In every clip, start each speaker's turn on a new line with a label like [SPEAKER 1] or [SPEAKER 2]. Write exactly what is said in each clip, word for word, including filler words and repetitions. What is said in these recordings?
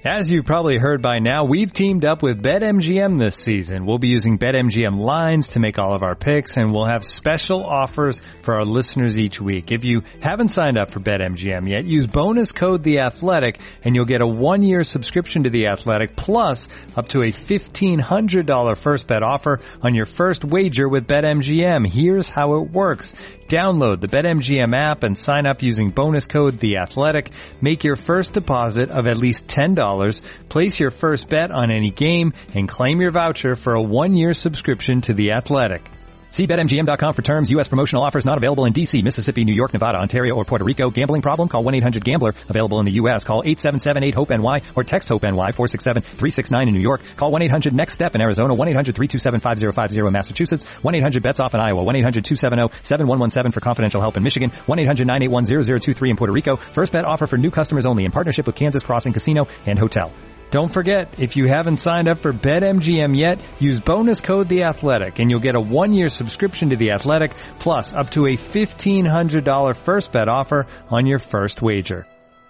[SPEAKER 1] As you've probably heard by now, we've teamed up with BetMGM this season. We'll be using BetMGM lines to make all of our picks, and we'll have special offers for our listeners each week. If you haven't signed up for BetMGM yet, use bonus code The Athletic, and you'll get a one-year subscription to The Athletic, plus up to a fifteen hundred dollars first bet offer on your first wager with BetMGM. Here's how it works. Download the BetMGM app and sign up using bonus code The Athletic. Make your first deposit of at least ten dollars. Place your first bet on any game and claim your voucher for a one-year subscription to The Athletic. See Bet M G M dot com for terms. U S promotional offers not available in D C, Mississippi, New York, Nevada, Ontario, or Puerto Rico. Gambling problem? Call one eight hundred gambler. Available in the U S. Call eight seven seven eight hope N Y or text HOPE-NY four six seven three six nine in New York. Call one eight hundred next step in Arizona. one eight hundred three two seven five zero five zero in Massachusetts. one eight hundred bets off in Iowa. one eight hundred two seven zero seven one one seven for confidential help in Michigan. one eight hundred nine eight one zero zero two three in Puerto Rico. First bet offer for new customers only in partnership with Kansas Crossing Casino and Hotel. Don't forget, if you haven't signed up for BetMGM yet, use bonus code The Athletic, and you'll get a one-year subscription to The Athletic, plus up to a fifteen hundred dollars first bet offer on your first wager.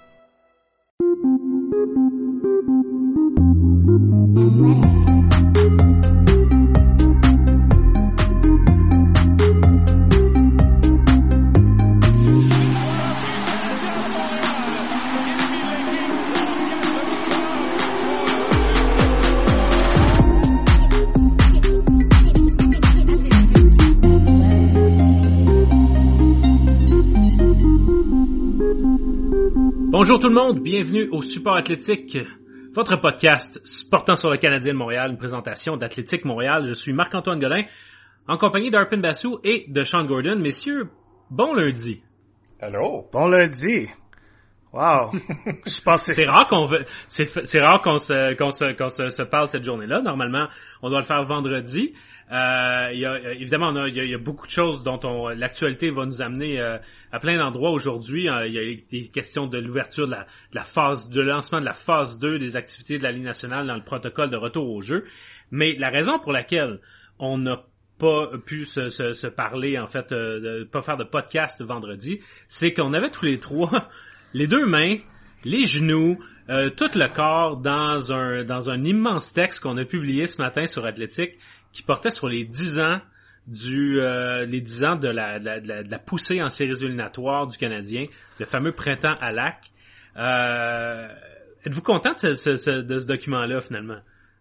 [SPEAKER 2] Bonjour tout le monde, bienvenue au Support Athlétique, votre podcast portant sur le Canadien de Montréal, une présentation d'Athlétique Montréal. Je suis Marc-Antoine Godin, en compagnie d'Arpin Bassou et de Sean Gordon. Messieurs, bon lundi.
[SPEAKER 3] Hello.
[SPEAKER 4] Bon lundi. Wow. Je pensais...
[SPEAKER 2] C'est rare qu'on veut, c'est, c'est rare qu'on se, qu'on se, qu'on se, se parle cette journée-là. Normalement, on doit le faire vendredi. Euh, il y a, évidemment, on a, il y a, il y a beaucoup de choses dont on, l'actualité va nous amener euh, à plein d'endroits aujourd'hui. Euh, il y a des questions de l'ouverture de la, de la phase, de lancement de la phase deux des activités de la Ligue nationale dans le protocole de retour au jeu. Mais la raison pour laquelle on n'a pas pu se, se, se parler, en fait, euh, de pas faire de podcast vendredi, c'est qu'on avait tous les trois les deux mains, les genoux, euh, tout le corps dans un dans un immense texte qu'on a publié ce matin sur Athlétique qui portait sur les dix ans du euh, les dix ans de la, de la de la de la poussée en séries éliminatoires du Canadien, le fameux printemps à Lac. Euh, êtes-vous content de ce, ce, ce, de ce document-là finalement?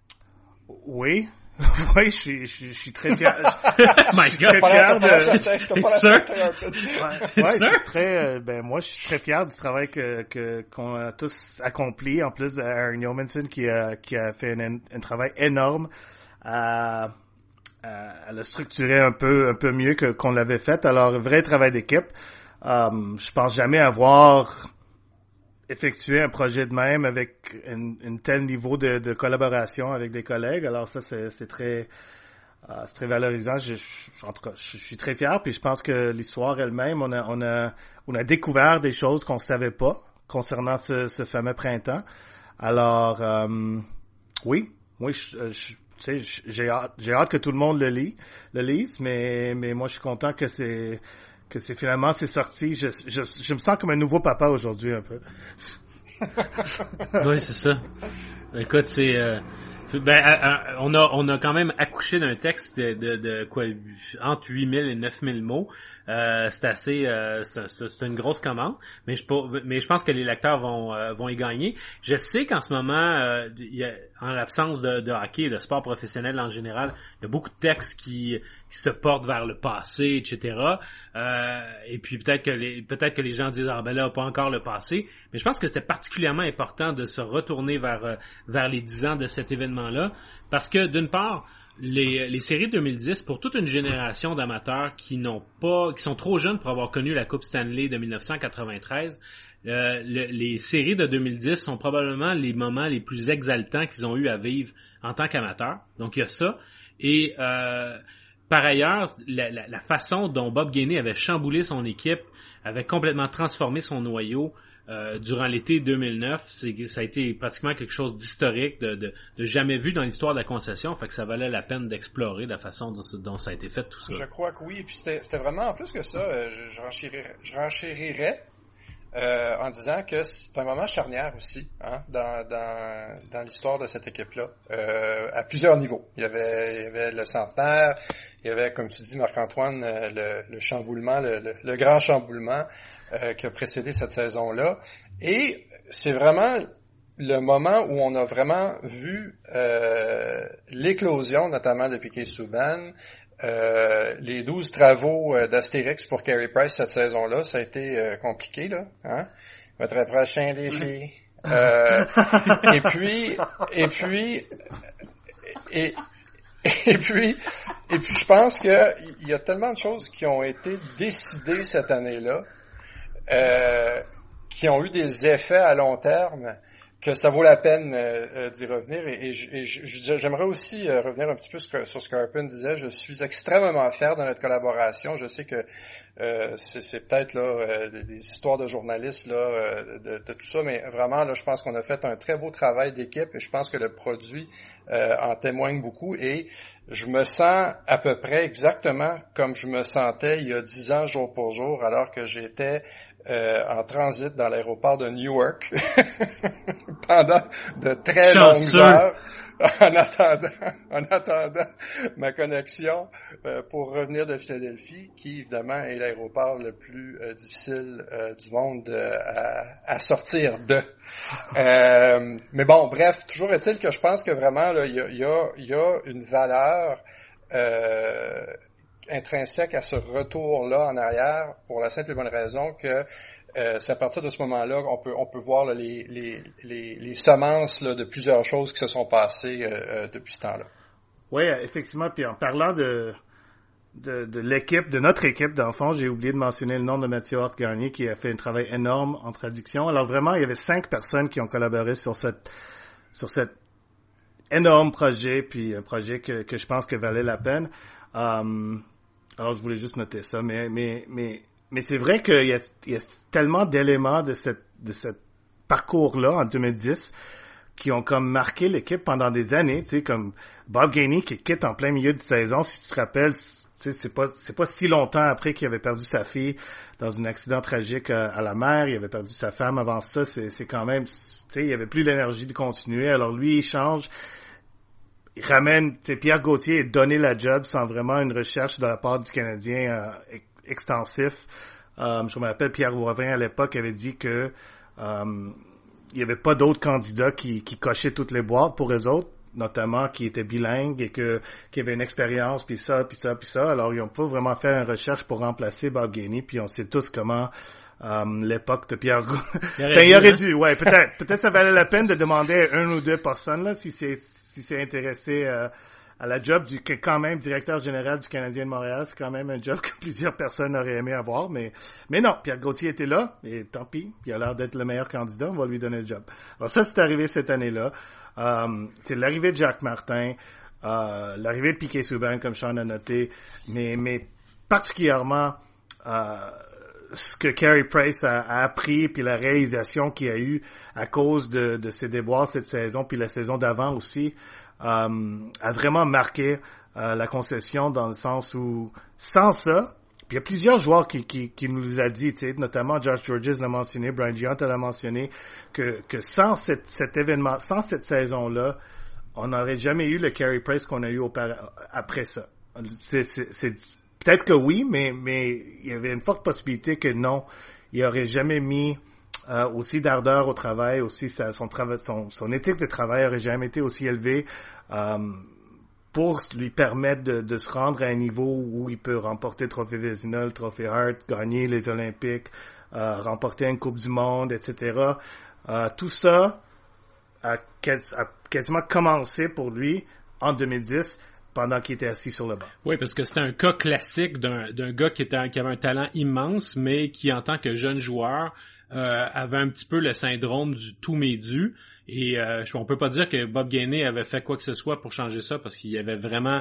[SPEAKER 4] Oui. Oui, je suis, je, je suis très fier.
[SPEAKER 2] My
[SPEAKER 4] je suis
[SPEAKER 2] God.
[SPEAKER 4] très fier de...
[SPEAKER 2] T'es sûr?
[SPEAKER 4] Ouais, ouais, je suis très, ben, moi, je suis très fier du travail que, que, qu'on a tous accompli, en plus d'Aaron Youmans qui a, qui a fait un, un travail énorme à, à, à le structurer un peu, un peu mieux que, qu'on l'avait fait. Alors, vrai travail d'équipe. Um, je pense jamais avoir effectuer un projet de même avec un, un tel niveau de, de collaboration avec des collègues. Alors ça, c'est, c'est très euh, c'est très valorisant. Je, je, en tout cas, je, je suis très fier. Puis je pense que l'histoire elle-même, on a on a on a découvert des choses qu'on savait pas concernant ce, ce fameux printemps. Alors euh, oui, oui, je, je, tu sais, j'ai hâte, j'ai hâte que tout le monde le lit, le lise. Mais mais moi, je suis content que c'est que c'est finalement c'est sorti. Je, je, je me sens comme un nouveau papa aujourd'hui un peu.
[SPEAKER 2] Oui, c'est ça. Écoute, c'est euh, ben euh, on a on a quand même accouché d'un texte de, de, de quoi entre huit mille et neuf mille mots. Euh, c'est assez euh, c'est, c'est une grosse commande, mais je mais je pense que les lecteurs vont euh, vont y gagner. Je sais qu'en ce moment euh, il y a, en l'absence de, de hockey, de sport professionnel en général, il y a beaucoup de textes qui qui se portent vers le passé, et cetera. Euh, et puis peut-être que les peut-être que les gens disent ah ben là pas encore le passé, mais je pense que c'était particulièrement important de se retourner vers euh, vers les dix ans de cet événement-là, parce que d'une part Les, les séries deux mille dix, pour toute une génération d'amateurs qui n'ont pas, qui sont trop jeunes pour avoir connu la Coupe Stanley de dix-neuf cent quatre-vingt-treize, euh, le, les séries de deux mille dix sont probablement les moments les plus exaltants qu'ils ont eu à vivre en tant qu'amateurs. Donc il y a ça. Et euh, par ailleurs, la, la, la façon dont Bob Gainey avait chamboulé son équipe, avait complètement transformé son noyau. Euh, durant l'été deux mille neuf, c'est, ça a été pratiquement quelque chose d'historique, de, de, de jamais vu dans l'histoire de la concession, fait que ça valait la peine d'explorer la façon dont, dont ça a été fait, tout ça.
[SPEAKER 3] Je crois que oui, et puis c'était, c'était vraiment, en plus que ça, euh, je, je renchérirais, je renchérirais euh, en disant que c'est un moment charnière aussi, hein, dans, dans, dans l'histoire de cette équipe-là, euh, à plusieurs niveaux. Il y avait, il y avait le centenaire, il y avait, comme tu dis, Marc-Antoine, le, le chamboulement, le, le, le grand chamboulement euh, qui a précédé cette saison-là. Et c'est vraiment le moment où on a vraiment vu euh, l'éclosion, notamment de Piquet Souban, euh, les douze travaux d'Astérix pour Carey Price cette saison-là, ça a été euh, compliqué, là, hein? Votre prochain défi. Euh, et puis, et puis, et, et puis, et puis, je pense que il y a tellement de choses qui ont été décidées cette année-là, euh, qui ont eu des effets à long terme, que ça vaut la peine euh, d'y revenir. Et, et, et j'aimerais aussi euh, revenir un petit peu sur, sur ce que Harpin disait. Je suis extrêmement fier de notre collaboration. Je sais que euh, c'est, c'est peut-être là euh, des histoires de journalistes là euh, de, de tout ça, mais vraiment là, je pense qu'on a fait un très beau travail d'équipe et je pense que le produit euh, en témoigne beaucoup. Et je me sens à peu près exactement comme je me sentais il y a dix ans jour pour jour, alors que j'étais Euh, en transit dans l'aéroport de Newark pendant de très
[SPEAKER 2] Chanceux.
[SPEAKER 3] longues heures en attendant en attendant ma connexion euh, pour revenir de Philadelphie, qui évidemment est l'aéroport le plus euh, difficile euh, du monde euh, à, à sortir de. Euh, mais bon, bref, toujours est-il que je pense que vraiment là, il y a, il y a, il y a une valeur euh, intrinsèque à ce retour-là en arrière, pour la simple et bonne raison que euh, c'est à partir de ce moment-là qu'on peut on peut voir là, les, les les les semences là, de plusieurs choses qui se sont passées euh, depuis ce temps-là.
[SPEAKER 4] Oui, effectivement. Puis en parlant de de, de l'équipe, de notre équipe, dans le fond, j'ai oublié de mentionner le nom de Mathieu Hort-Gagné qui a fait un travail énorme en traduction. Alors vraiment, il y avait cinq personnes qui ont collaboré sur cette sur cet énorme projet, puis un projet que que je pense que valait la peine. Um, Alors, je voulais juste noter ça, mais mais mais mais c'est vrai qu'il y a, il y a tellement d'éléments de cette de ce parcours-là en deux mille dix qui ont comme marqué l'équipe pendant des années, tu sais, comme Bob Gainey qui quitte en plein milieu de saison, si tu te rappelles, tu sais, c'est pas c'est pas si longtemps après qu'il avait perdu sa fille dans un accident tragique à, à la mer, il avait perdu sa femme avant ça, c'est c'est quand même, tu sais, il avait plus l'énergie de continuer, alors lui il change. Il ramène, tu sais, Pierre Gauthier est donné la job sans vraiment une recherche de la part du Canadien euh, extensif. Euh, je me rappelle, Pierre Boivin, à l'époque, avait dit que euh, il y avait pas d'autres candidats qui, qui cochaient toutes les boîtes pour eux autres, notamment qui étaient bilingues et que qui avaient une expérience, puis ça, puis ça, puis ça. Alors, ils n'ont pas vraiment fait une recherche pour remplacer Bob Gainey, puis on sait tous comment Um, l'époque de Pierre Gauthier. Il aurait, ben, dû, il aurait hein? dû, ouais, peut-être, peut-être ça valait la peine de demander à une ou deux personnes, là, si c'est, si c'est intéressé, euh, à la job du, quand même, directeur général du Canadien de Montréal. C'est quand même un job que plusieurs personnes auraient aimé avoir, mais, mais non, Pierre Gauthier était là, et tant pis, il a l'air d'être le meilleur candidat, on va lui donner le job. Alors ça, c'est arrivé cette année-là. Um, c'est l'arrivée de Jacques Martin, euh, l'arrivée de Piquet Souban, comme Sean a noté, mais, mais particulièrement, euh, ce que Carey Price a, a appris, puis la réalisation qu'il a eu à cause de, de ses déboires cette saison, puis la saison d'avant aussi, euh, a vraiment marqué euh, la concession dans le sens où, sans ça, puis il y a plusieurs joueurs qui, qui, qui nous a dit, tu sais, notamment Josh Georges l'a mentionné, Brian Giant l'a mentionné, que, que sans cette, cet événement, sans cette saison-là, on n'aurait jamais eu le Carey Price qu'on a eu auparavant, après ça. C'est, c'est, c'est Peut-être que oui, mais mais il y avait une forte possibilité que non, il aurait jamais mis euh, aussi d'ardeur au travail, aussi sa, son travail, son, son éthique de travail aurait jamais été aussi élevée euh, pour lui permettre de, de se rendre à un niveau où il peut remporter le trophée Vezina, le trophée Hart, gagner les Olympiques, euh, remporter une Coupe du Monde, et cetera. Euh, tout ça a, quas- a quasiment commencé pour lui en deux mille dix. Pendant qu'il était assis sur le banc.
[SPEAKER 2] Oui, parce que c'était un cas classique d'un, d'un gars qui, était, qui avait un talent immense, mais qui, en tant que jeune joueur, euh, avait un petit peu le syndrome du tout m'est dû. Et euh, on peut pas dire que Bob Gainey avait fait quoi que ce soit pour changer ça, parce qu'il avait vraiment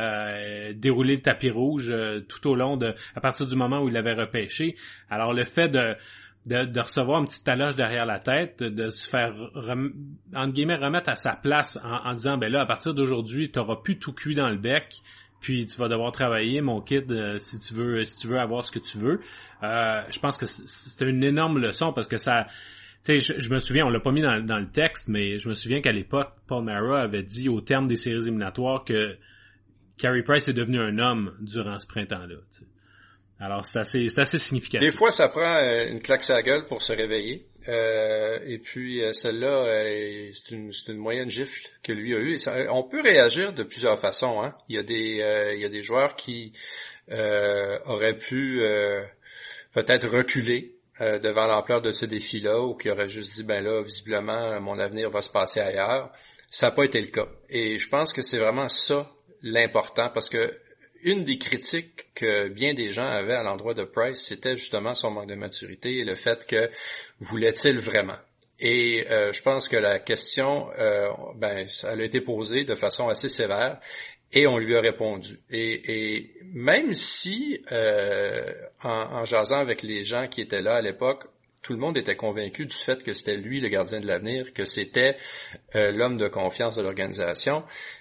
[SPEAKER 2] euh, déroulé le tapis rouge euh, tout au long de, à partir du moment où il l'avait repêché. Alors le fait de De, de recevoir un petit taloche derrière la tête, de, de se faire, rem, entre guillemets, remettre à sa place en, en disant, ben là, à partir d'aujourd'hui, t'auras plus tout cuit dans le bec, puis tu vas devoir travailler, mon kid, euh, si tu veux si tu veux avoir ce que tu veux. Euh, je pense que c'est une énorme leçon parce que ça... Tu sais, je, je me souviens, on l'a pas mis dans, dans le texte, mais je me souviens qu'à l'époque, Paul Mara avait dit au terme des séries éliminatoires que Carey Price est devenu un homme durant ce printemps-là. Tu sais. Alors, c'est assez, c'est assez significatif.
[SPEAKER 3] Des fois, ça prend une claque sur la gueule pour se réveiller. Euh, et puis, celle-là, euh, c'est, une, c'est une moyenne gifle que lui a eue. Et ça, on peut réagir de plusieurs façons. Hein. Il y a des, euh, il y a des joueurs qui euh, auraient pu euh, peut-être reculer euh, devant l'ampleur de ce défi-là, ou qui auraient juste dit, ben là, visiblement, mon avenir va se passer ailleurs. Ça n'a pas été le cas. Et je pense que c'est vraiment ça l'important, parce que une des critiques que bien des gens avaient à l'endroit de Price, c'était justement son manque de maturité et le fait que voulait-il vraiment. Et euh, je pense que la question, euh, ben, elle a été posée de façon assez sévère et on lui a répondu. Et, et même si, euh, en, en jasant avec les gens qui étaient là à l'époque, tout le monde était convaincu du fait que c'était lui le gardien de l'avenir, que c'était euh, l'homme de confiance de l'organisation.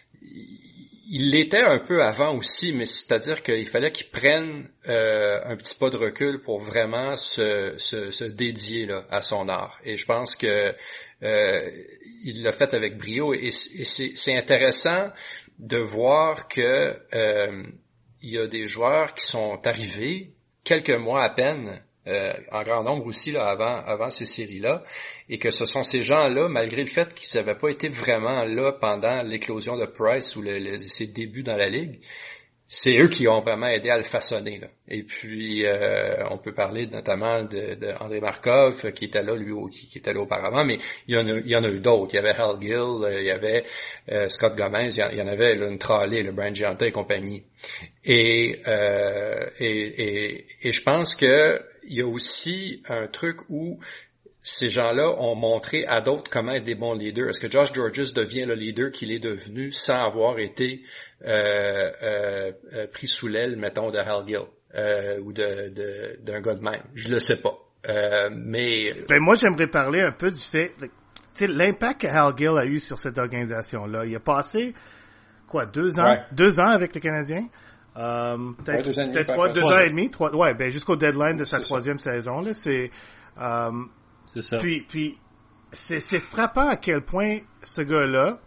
[SPEAKER 3] Il l'était un peu avant aussi, mais c'est-à-dire qu'il fallait qu'il prenne euh, un petit pas de recul pour vraiment se, se, se dédier là, à son art. Et je pense que euh, il l'a fait avec brio. Et, et c'est, c'est intéressant de voir que euh, il y a des joueurs qui sont arrivés quelques mois à peine, euh, en grand nombre aussi là avant avant ces séries-là, et que ce sont ces gens-là, malgré le fait qu'ils n'avaient pas été vraiment là pendant l'éclosion de Price ou le, le, ses débuts dans la ligue, c'est eux qui ont vraiment aidé à le façonner là. Et puis euh, on peut parler notamment de, de Andrei Markov qui était là lui qui, qui était là auparavant, mais il y en a il y en a eu d'autres. Il y avait Hal Gill, il y avait euh, Scott Gomez, il y en, il y en avait là, une tralée, le Brian Gianta et compagnie. Et, euh, et et et je pense que il y a aussi un truc où ces gens-là ont montré à d'autres comment être des bons leaders. Est-ce que Josh Georges devient le leader qu'il est devenu sans avoir été euh, euh, euh, pris sous l'aile, mettons, de Hal Gill euh, ou de, de d'un gars de même? Je le sais pas. Euh, mais
[SPEAKER 4] ben moi, j'aimerais parler un peu du fait, tu sais, l'impact que Hal Gill a eu sur cette organisation-là. Il a passé quoi, deux ans, ouais. deux ans avec les Canadiens. Euh, peut-être, ouais, deux ans, peut-être trois, deux ans et demi, trois, ouais, ben jusqu'au deadline de sa c'est troisième ça. saison là, c'est. Euh,
[SPEAKER 2] C'est ça.
[SPEAKER 4] Puis, puis c'est, c'est frappant à quel point ce gars-là,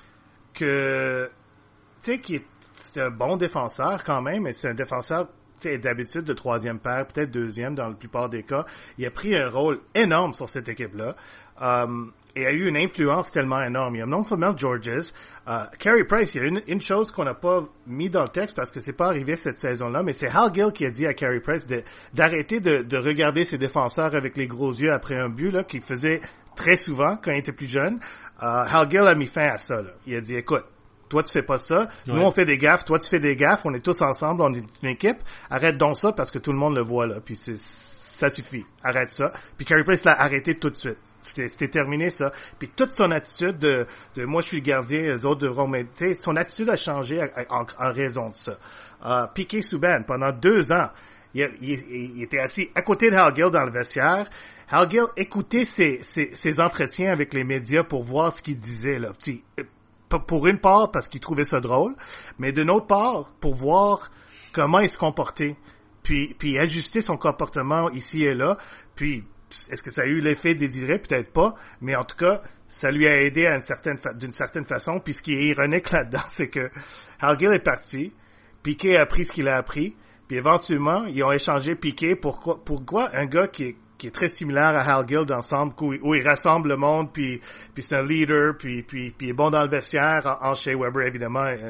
[SPEAKER 4] que, tu sais, qui est, c'est un bon défenseur quand même, mais c'est un défenseur, tu sais, d'habitude de troisième paire, peut-être deuxième dans la plupart des cas. Il a pris un rôle énorme sur cette équipe-là. Um, et a eu une influence tellement énorme. Il y a non seulement Georges, uh, Carey Price, il y a une, une chose qu'on n'a pas mis dans le texte parce que c'est pas arrivé cette saison-là, mais c'est Hal Gill qui a dit à Carey Price de, d'arrêter de, de regarder ses défenseurs avec les gros yeux après un but, là, qu'il faisait très souvent quand il était plus jeune. Uh, Hal Gill a mis fin à ça, là. Il a dit, écoute, toi tu fais pas ça, nous ouais. on fait des gaffes, toi tu fais des gaffes, on est tous ensemble, on est une équipe, arrête donc ça parce que tout le monde le voit, là, puis c'est, ça suffit, arrête ça. Puis Carey Price l'a arrêté tout de suite. C'était, c'était terminé, ça. Puis toute son attitude de, de moi, je suis le gardien, les autres devront m'aider. Tu sais, son attitude a changé en, en raison de ça. Uh, Piquet Subban, pendant deux ans, il, il, il était assis à côté de Hal Gill dans le vestiaire. Hal Gill écoutait ses, ses, ses entretiens avec les médias pour voir ce qu'il disait, là. T'sais, pour une part, parce qu'il trouvait ça drôle, mais d'une autre part, pour voir comment il se comportait. Puis, puis ajuster son comportement ici et là. Puis, est-ce que ça a eu l'effet désiré? Peut-être pas, mais en tout cas, ça lui a aidé à une certaine fa- d'une certaine façon. Puis ce qui est ironique là-dedans, c'est que Hal Gill est parti, Piquet a appris ce qu'il a appris, puis éventuellement, ils ont échangé Piquet pour quoi, pour quoi un gars qui est, qui est très similaire à Hal Gill dans le sens où, où il rassemble le monde, puis, puis c'est un leader, puis, puis, puis il est bon dans le vestiaire, en, en Shea Weber, évidemment, un,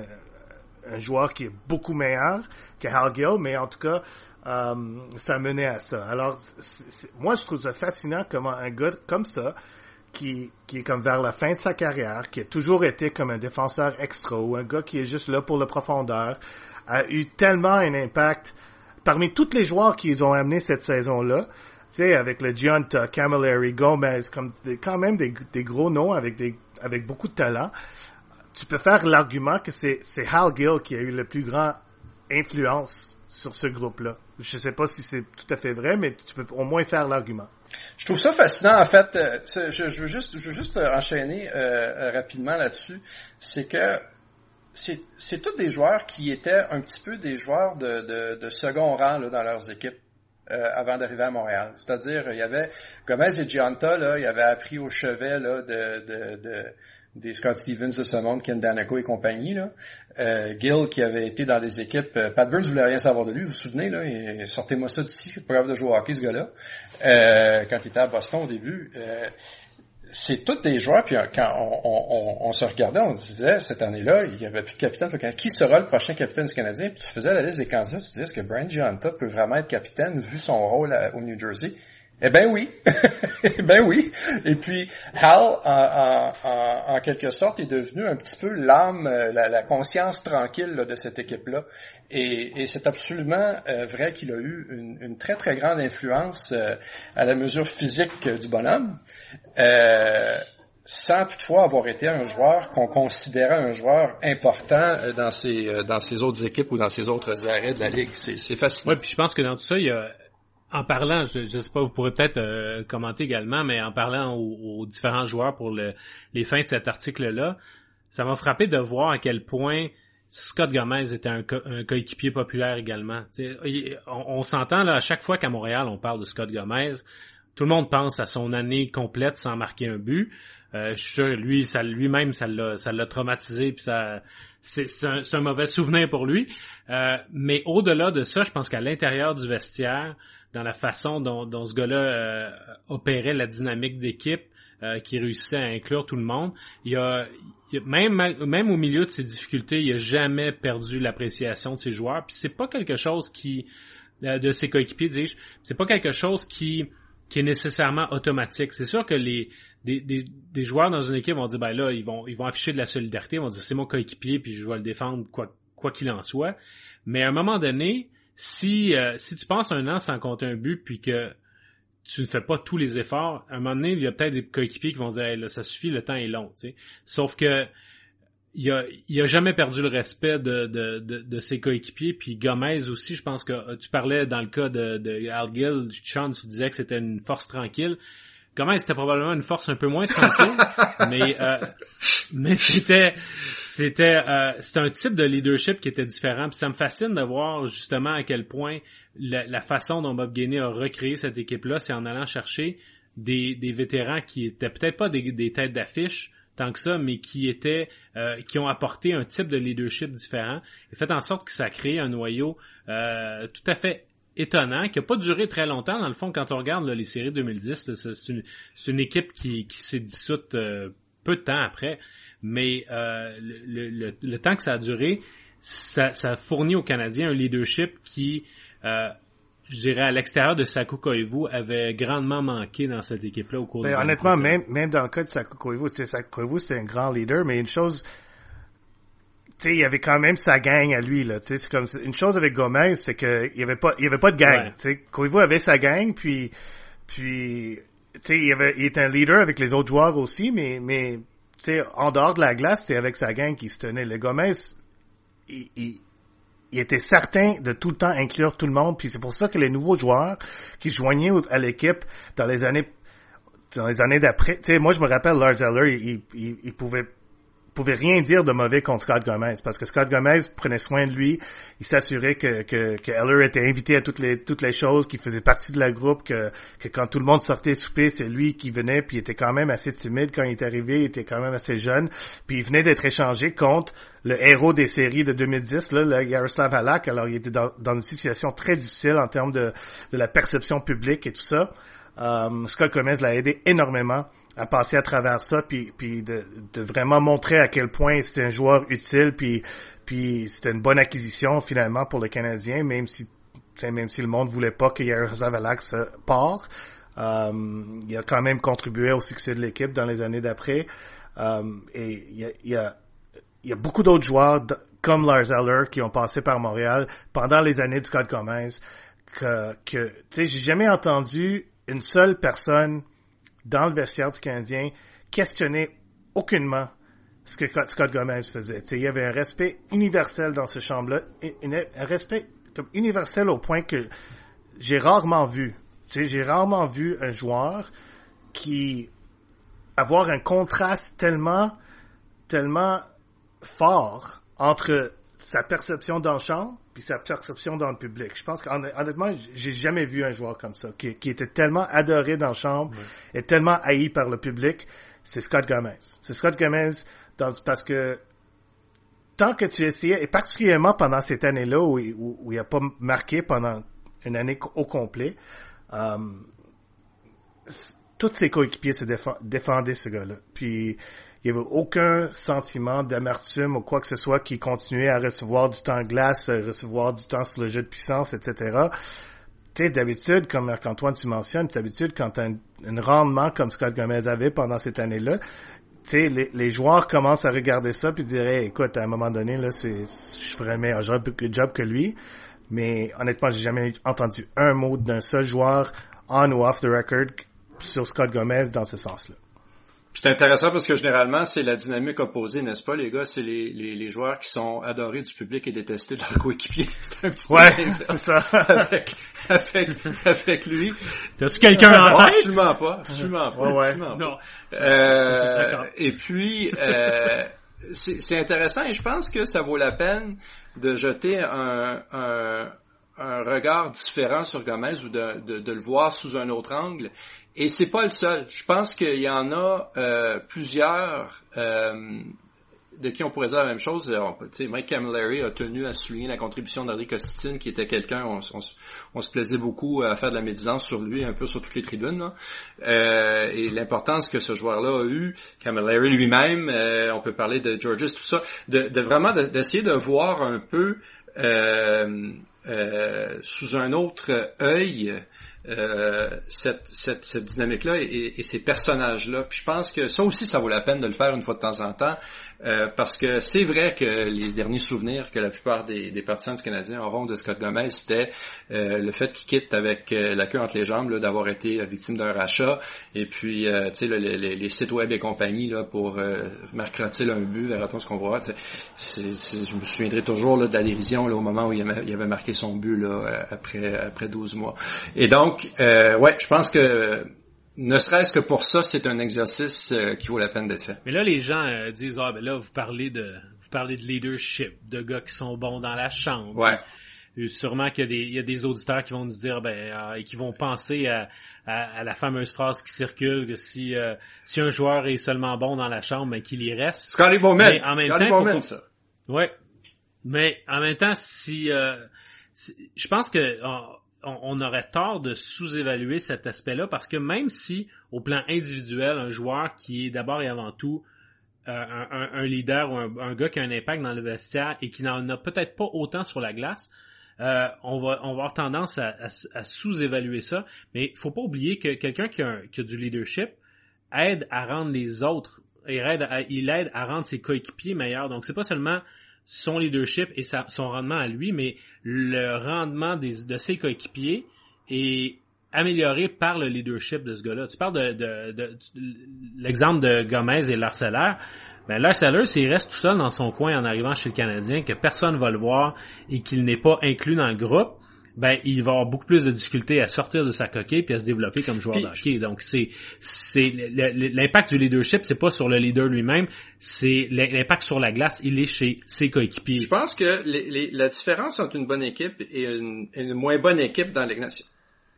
[SPEAKER 4] un joueur qui est beaucoup meilleur que Hal Gill, mais en tout cas, Um, ça menait à ça. Alors, c'est, c'est, moi, je trouve ça fascinant comment un gars comme ça, qui, qui est comme vers la fin de sa carrière, qui a toujours été comme un défenseur extra, ou un gars qui est juste là pour la profondeur, a eu tellement un impact parmi tous les joueurs qu'ils ont amenés cette saison-là. Tu sais, avec le Gianta, Camilleri, Gomez, comme des, quand même des, des gros noms avec des, avec beaucoup de talent. Tu peux faire l'argument que c'est, c'est Hal Gill qui a eu le plus grand influence sur ce groupe-là. Je sais pas si c'est tout à fait vrai, mais tu peux au moins faire l'argument.
[SPEAKER 3] Je trouve ça fascinant, en fait. Euh, je, je veux juste, je veux juste enchaîner euh, rapidement là-dessus. C'est que c'est, c'est tous des joueurs qui étaient un petit peu des joueurs de, de, de second rang là, dans leurs équipes euh, avant d'arriver à Montréal. C'est-à-dire, il y avait Gomez et Gionta, là, ils avaient appris au chevet là, de, de, de des Scott Stevens de ce monde, Ken Daneyko et compagnie, là. Euh, Gill, qui avait été dans les équipes, euh, Pat Burns voulait rien savoir de lui, vous vous souvenez, là, et, sortez-moi ça d'ici, c'est pas grave de jouer au hockey, ce gars-là, euh, quand il était à Boston au début. Euh, c'est tous des joueurs, puis quand on, on, on, on se regardait, on se disait, cette année-là, il n'y avait plus de capitaine, puis qui sera le prochain capitaine du Canadien? Puis tu faisais la liste des candidats, tu disais, est-ce que Brian Gionta peut vraiment être capitaine, vu son rôle à, au New Jersey? Eh ben oui, eh ben oui. Et puis Hal, en, en, en, en quelque sorte, est devenu un petit peu l'âme, la, la conscience tranquille là, de cette équipe-là. Et, et c'est absolument euh, vrai qu'il a eu une, une très très grande influence euh, à la mesure physique euh, du bonhomme, euh, sans toutefois avoir été un joueur qu'on considérait un joueur important euh, dans ses euh, dans ses autres équipes ou dans ses autres arrêts de la ligue. C'est, c'est fascinant.
[SPEAKER 2] Ouais, puis je pense que dans tout ça, il y a en parlant, je, je sais pas, vous pourrez peut-être euh, commenter également, mais en parlant aux, aux différents joueurs pour le, les fins de cet article-là, ça m'a frappé de voir à quel point Scott Gomez était un, co- un coéquipier populaire également. Il, on, on s'entend là à chaque fois qu'à Montréal on parle de Scott Gomez, tout le monde pense à son année complète sans marquer un but. Euh, je suis sûr, lui, ça, lui-même, ça l'a, ça l'a traumatisé, puis ça, c'est, c'est, un, c'est un mauvais souvenir pour lui. Euh, mais au-delà de ça, je pense qu'à l'intérieur du vestiaire, dans la façon dont, dont ce gars-là euh, opérait la dynamique d'équipe, euh, qui réussissait à inclure tout le monde. Il a, il a même même au milieu de ses difficultés, il a jamais perdu l'appréciation de ses joueurs. Puis c'est pas quelque chose qui euh, de ses coéquipiers, dis-je, c'est pas quelque chose qui qui est nécessairement automatique. C'est sûr que les des, des, des joueurs dans une équipe vont dire ben là ils vont ils vont afficher de la solidarité, ils vont dire c'est mon coéquipier puis je vais le défendre quoi quoi qu'il en soit. Mais à un moment donné, Si euh, si tu passes un an sans compter un but puis que tu ne fais pas tous les efforts, à un moment donné, il y a peut-être des coéquipiers qui vont dire hey, là, ça suffit, le temps est long, tu sais. Sauf que il a il a jamais perdu le respect de de de, de ses coéquipiers, puis Gomez aussi, je pense que tu parlais dans le cas de de Al Gill, Sean, tu disais que c'était une force tranquille. Gomez, c'était probablement une force un peu moins tranquille, mais euh, mais c'était c'était euh, c'était un type de leadership qui était différent. Puis ça me fascine de voir justement à quel point la, la façon dont Bob Gainey a recréé cette équipe-là, c'est en allant chercher des des vétérans qui étaient peut-être pas des, des têtes d'affiche tant que ça, mais qui étaient euh, qui ont apporté un type de leadership différent et fait en sorte que ça a créé un noyau euh, tout à fait étonnant, qui a pas duré très longtemps. Dans le fond, quand on regarde là, les séries deux mille dix, là, c'est, une, c'est une équipe qui, qui s'est dissoute euh, peu de temps après. Mais euh, le, le, le temps que ça a duré, ça, ça a fourni aux Canadiens un leadership qui, euh, je dirais, à l'extérieur de Saku Koivu, avait grandement manqué dans cette équipe-là au cours
[SPEAKER 4] ben,
[SPEAKER 2] des années
[SPEAKER 4] honnêtement, même, même dans le cas de Saku Koivu, Saku Koivu, c'était un grand leader, mais une chose... Tu sais, il y avait quand même sa gang à lui, là. Tu sais, c'est comme une chose avec Gomez, c'est que il y avait pas, il y avait pas de gang.
[SPEAKER 2] Ouais.
[SPEAKER 4] Tu sais, Koivu avait sa gang, puis, puis, tu sais, il avait, il était un leader avec les autres joueurs aussi, mais, mais, tu sais, en dehors de la glace, c'est avec sa gang qu'il se tenait. Le Gomez, il, il, il était certain de tout le temps inclure tout le monde, puis c'est pour ça que les nouveaux joueurs qui se joignaient à l'équipe dans les années, dans les années d'après, tu sais, moi je me rappelle Lars Eller, il, il, il pouvait pouvait rien dire de mauvais contre Scott Gomez, parce que Scott Gomez prenait soin de lui, il s'assurait que, que, que Eller était invité à toutes les, toutes les choses, qu'il faisait partie de la groupe, que, que quand tout le monde sortait souper, c'est lui qui venait, puis il était quand même assez timide quand il est arrivé, il était quand même assez jeune, puis il venait d'être échangé contre le héros des séries de deux mille dix, là, le Yaroslav Halak. Alors il était dans, dans une situation très difficile en termes de, de la perception publique et tout ça. Um, Scott Gomez l'a aidé énormément à passer à travers ça, puis, puis de, de vraiment montrer à quel point c'était un joueur utile, puis, puis c'était une bonne acquisition finalement pour le Canadien, même si, même si le monde voulait pas que Yaroslav Halak se part. Um, il a quand même contribué au succès de l'équipe dans les années d'après. Um, et il y a, il y a, il y a beaucoup d'autres joueurs d- comme Lars Eller qui ont passé par Montréal pendant les années de Scott Gomez que, que tu sais, j'ai jamais entendu une seule personne dans le vestiaire du Canadien questionner aucunement ce que Scott Gomez faisait. T'sais, il y avait un respect universel dans ce chambre-là, un respect comme universel au point que j'ai rarement vu. T'sais, j'ai rarement vu un joueur qui avoir un contraste tellement, tellement fort entre sa perception dans le champ puis sa perception dans le public. Je pense qu'honnêtement, j'ai jamais vu un joueur comme ça, qui, qui était tellement adoré dans le champ ouais. et tellement haï par le public. C'est Scott Gomez. C'est Scott Gomez dans, parce que tant que tu essayais, et particulièrement pendant cette année-là où, où, où il n'a pas marqué pendant une année au complet, euh, tous ses coéquipiers se défend, défendaient ce gars-là. Puis il n'y avait aucun sentiment d'amertume ou quoi que ce soit qui continuait à recevoir du temps de glace, à recevoir du temps sur le jeu de puissance, et cetera. Tu sais, d'habitude, comme Marc-Antoine, tu mentionnes, d'habitude, quand tu as un, un rendement comme Scott Gomez avait pendant cette année-là, tu sais, les, les joueurs commencent à regarder ça puis dire, hey, écoute, à un moment donné, là, c'est, je ferais un meilleur job, job que lui. Mais honnêtement, j'ai jamais entendu un mot d'un seul joueur on ou off the record sur Scott Gomez dans ce sens-là.
[SPEAKER 5] C'est intéressant parce que généralement, c'est la dynamique opposée, n'est-ce pas, les gars? C'est les, les, les joueurs qui sont adorés du public et détestés de leurs coéquipiers. C'est un petit
[SPEAKER 4] ouais,
[SPEAKER 5] peu
[SPEAKER 4] c'est ça.
[SPEAKER 5] avec, avec, avec lui.
[SPEAKER 2] T'as-tu quelqu'un en tête?
[SPEAKER 5] Absolument pas. Absolument pas.
[SPEAKER 4] Ouais, ouais.
[SPEAKER 5] Absolument
[SPEAKER 2] non.
[SPEAKER 5] Pas. Euh, et puis, euh, c'est, c'est intéressant et je pense que ça vaut la peine de jeter un, un, un regard différent sur Gomez ou de, de, de le voir sous un autre angle. Et c'est pas le seul. Je pense qu'il y en a euh, plusieurs euh, de qui on pourrait dire la même chose. Tu sais, Mike Camilleri a tenu à souligner la contribution d'André Costin, qui était quelqu'un, on, on, on se plaisait beaucoup à faire de la médisance sur lui, un peu sur toutes les tribunes. Là. Euh, et l'importance que ce joueur-là a eu, Camilleri lui-même, euh, on peut parler de Georges, tout ça, de, de vraiment de, d'essayer de voir un peu euh, euh, sous un autre œil Euh, cette, cette, cette dynamique-là et, et ces personnages-là. Puis je pense que ça aussi, ça vaut la peine de le faire une fois de temps en temps, euh, parce que c'est vrai que les derniers souvenirs que la plupart des, des partisans du Canadien auront de Scott Gomez, c'était euh, le fait qu'il quitte avec euh, la queue entre les jambes, là, d'avoir été victime d'un rachat, et puis euh, tu sais les, les, les sites web et compagnie là pour euh, marquer un but vers ce qu'on voit. C'est, c'est, je me souviendrai toujours là, de la dérision là, au moment où il avait, il avait marqué son but là, après, après douze mois. Et donc Donc, euh, ouais, je pense que ne serait-ce que pour ça, c'est un exercice euh, qui vaut la peine d'être fait.
[SPEAKER 2] Mais là, les gens euh, disent, ah ben là, vous parlez de, vous parlez de leadership, de gars qui sont bons dans la chambre.
[SPEAKER 5] Ouais.
[SPEAKER 2] Et sûrement qu'il y a des, il y a des auditeurs qui vont nous dire, ben, euh, et qui vont penser à, à, à la fameuse phrase qui circule que si, euh, si un joueur est seulement bon dans la chambre, ben qu'il y reste.
[SPEAKER 5] Scotty Bowman.
[SPEAKER 2] Mais en même
[SPEAKER 5] Scotty
[SPEAKER 2] temps,
[SPEAKER 5] Bowman,
[SPEAKER 2] faut...
[SPEAKER 5] ça.
[SPEAKER 2] Ouais. Mais en même temps, si, euh, si je pense que on, on aurait tort de sous-évaluer cet aspect-là parce que même si, au plan individuel, un joueur qui est d'abord et avant tout euh, un, un, un leader ou un, un gars qui a un impact dans le vestiaire et qui n'en a peut-être pas autant sur la glace, euh, on va on va avoir tendance à, à, à sous-évaluer ça. Mais il faut pas oublier que quelqu'un qui a, un, qui a du leadership aide à rendre les autres, il aide à, il aide à rendre ses coéquipiers meilleurs. Donc c'est pas seulement son leadership et sa, son rendement à lui, mais le rendement des, de ses coéquipiers est amélioré par le leadership de ce gars-là. Tu parles de, de, de, de l'exemple de Gomez et l'harceleur. Ben, l'harceleur, s'il reste tout seul dans son coin en arrivant chez le Canadien, que personne va le voir et qu'il n'est pas inclus dans le groupe, ben il va avoir beaucoup plus de difficultés à sortir de sa coquille puis à se développer comme joueur de hockey. Donc c'est c'est l'impact du leadership, c'est pas sur le leader lui-même, c'est l'impact sur la glace, il est chez ses coéquipiers.
[SPEAKER 5] Je pense que les, les, la différence entre une bonne équipe et une, une moins bonne équipe dans la Ligue nationale,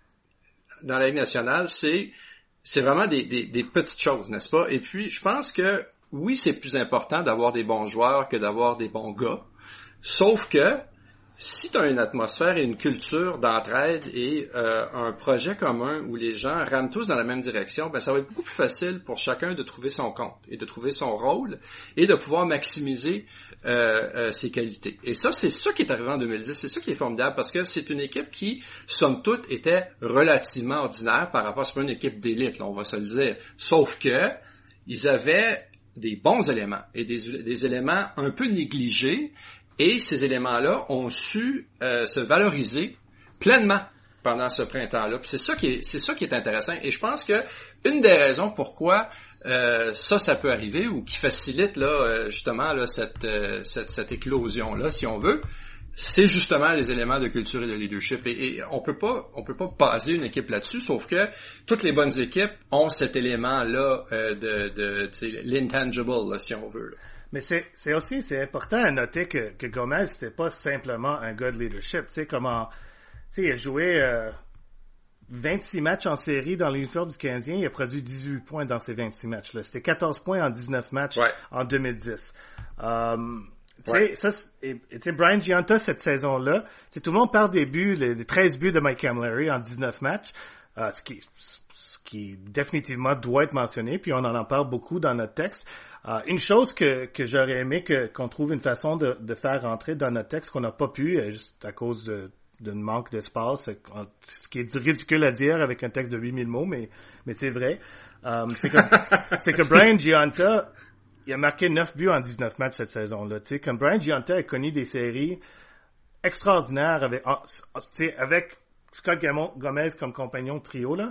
[SPEAKER 5] dans la Ligue nationale, c'est c'est vraiment des, des des petites choses, n'est-ce pas? Et puis je pense que oui, c'est plus important d'avoir des bons joueurs que d'avoir des bons gars. Sauf que si tu as une atmosphère et une culture d'entraide et euh, un projet commun où les gens rament tous dans la même direction, ben ça va être beaucoup plus facile pour chacun de trouver son compte et de trouver son rôle et de pouvoir maximiser euh, euh, ses qualités. Et ça, c'est ça qui est arrivé en deux mille dix. C'est ça qui est formidable parce que c'est une équipe qui, somme toute, était relativement ordinaire par rapport à c'est pas une équipe d'élite, là, on va se le dire. Sauf que ils avaient des bons éléments et des, des éléments un peu négligés. Et ces éléments-là ont su euh, se valoriser pleinement pendant ce printemps-là. Puis c'est ça qui est, c'est ça qui est intéressant. Et je pense que une des raisons pourquoi euh, ça, ça peut arriver ou qui facilite là justement là cette euh, cette, cette éclosion-là, si on veut, c'est justement les éléments de culture et de leadership. Et, et on peut pas, on peut pas baser une équipe là-dessus, sauf que toutes les bonnes équipes ont cet élément-là euh, de, de tu sais, l'intangible, là, si on veut. Là.
[SPEAKER 4] Mais c'est, c'est aussi, c'est important à noter que, que Gomez, c'était pas simplement un gars de leadership. Tu sais, comment, tu sais, il a joué euh, vingt-six matchs en série dans l'uniforme du Canadien, il a produit dix-huit points dans ces vingt-six matchs-là. C'était quatorze points en dix-neuf matchs
[SPEAKER 5] ouais.
[SPEAKER 4] en deux mille dix. Um, tu
[SPEAKER 5] ouais.
[SPEAKER 4] sais, ça, tu sais, Brian Gionta, cette saison-là, tu sais, tout le monde parle des buts, les, les treize buts de Mike Camilleri en dix-neuf matchs, euh, ce qui, ce qui définitivement doit être mentionné, puis on en en parle beaucoup dans notre texte. Uh, une chose que, que j'aurais aimé que, qu'on trouve une façon de, de faire rentrer dans notre texte qu'on n'a pas pu, juste à cause de, d'un manque d'espace, ce qui est ridicule à dire avec un texte de huit mille mots, mais, mais c'est vrai. Um, c'est, que, c'est que Brian Gionta, il a marqué neuf buts en dix-neuf matchs cette saison-là. Tu sais, comme Brian Gionta a connu des séries extraordinaires avec, tu sais, avec Scott Gomez comme compagnon de trio, là.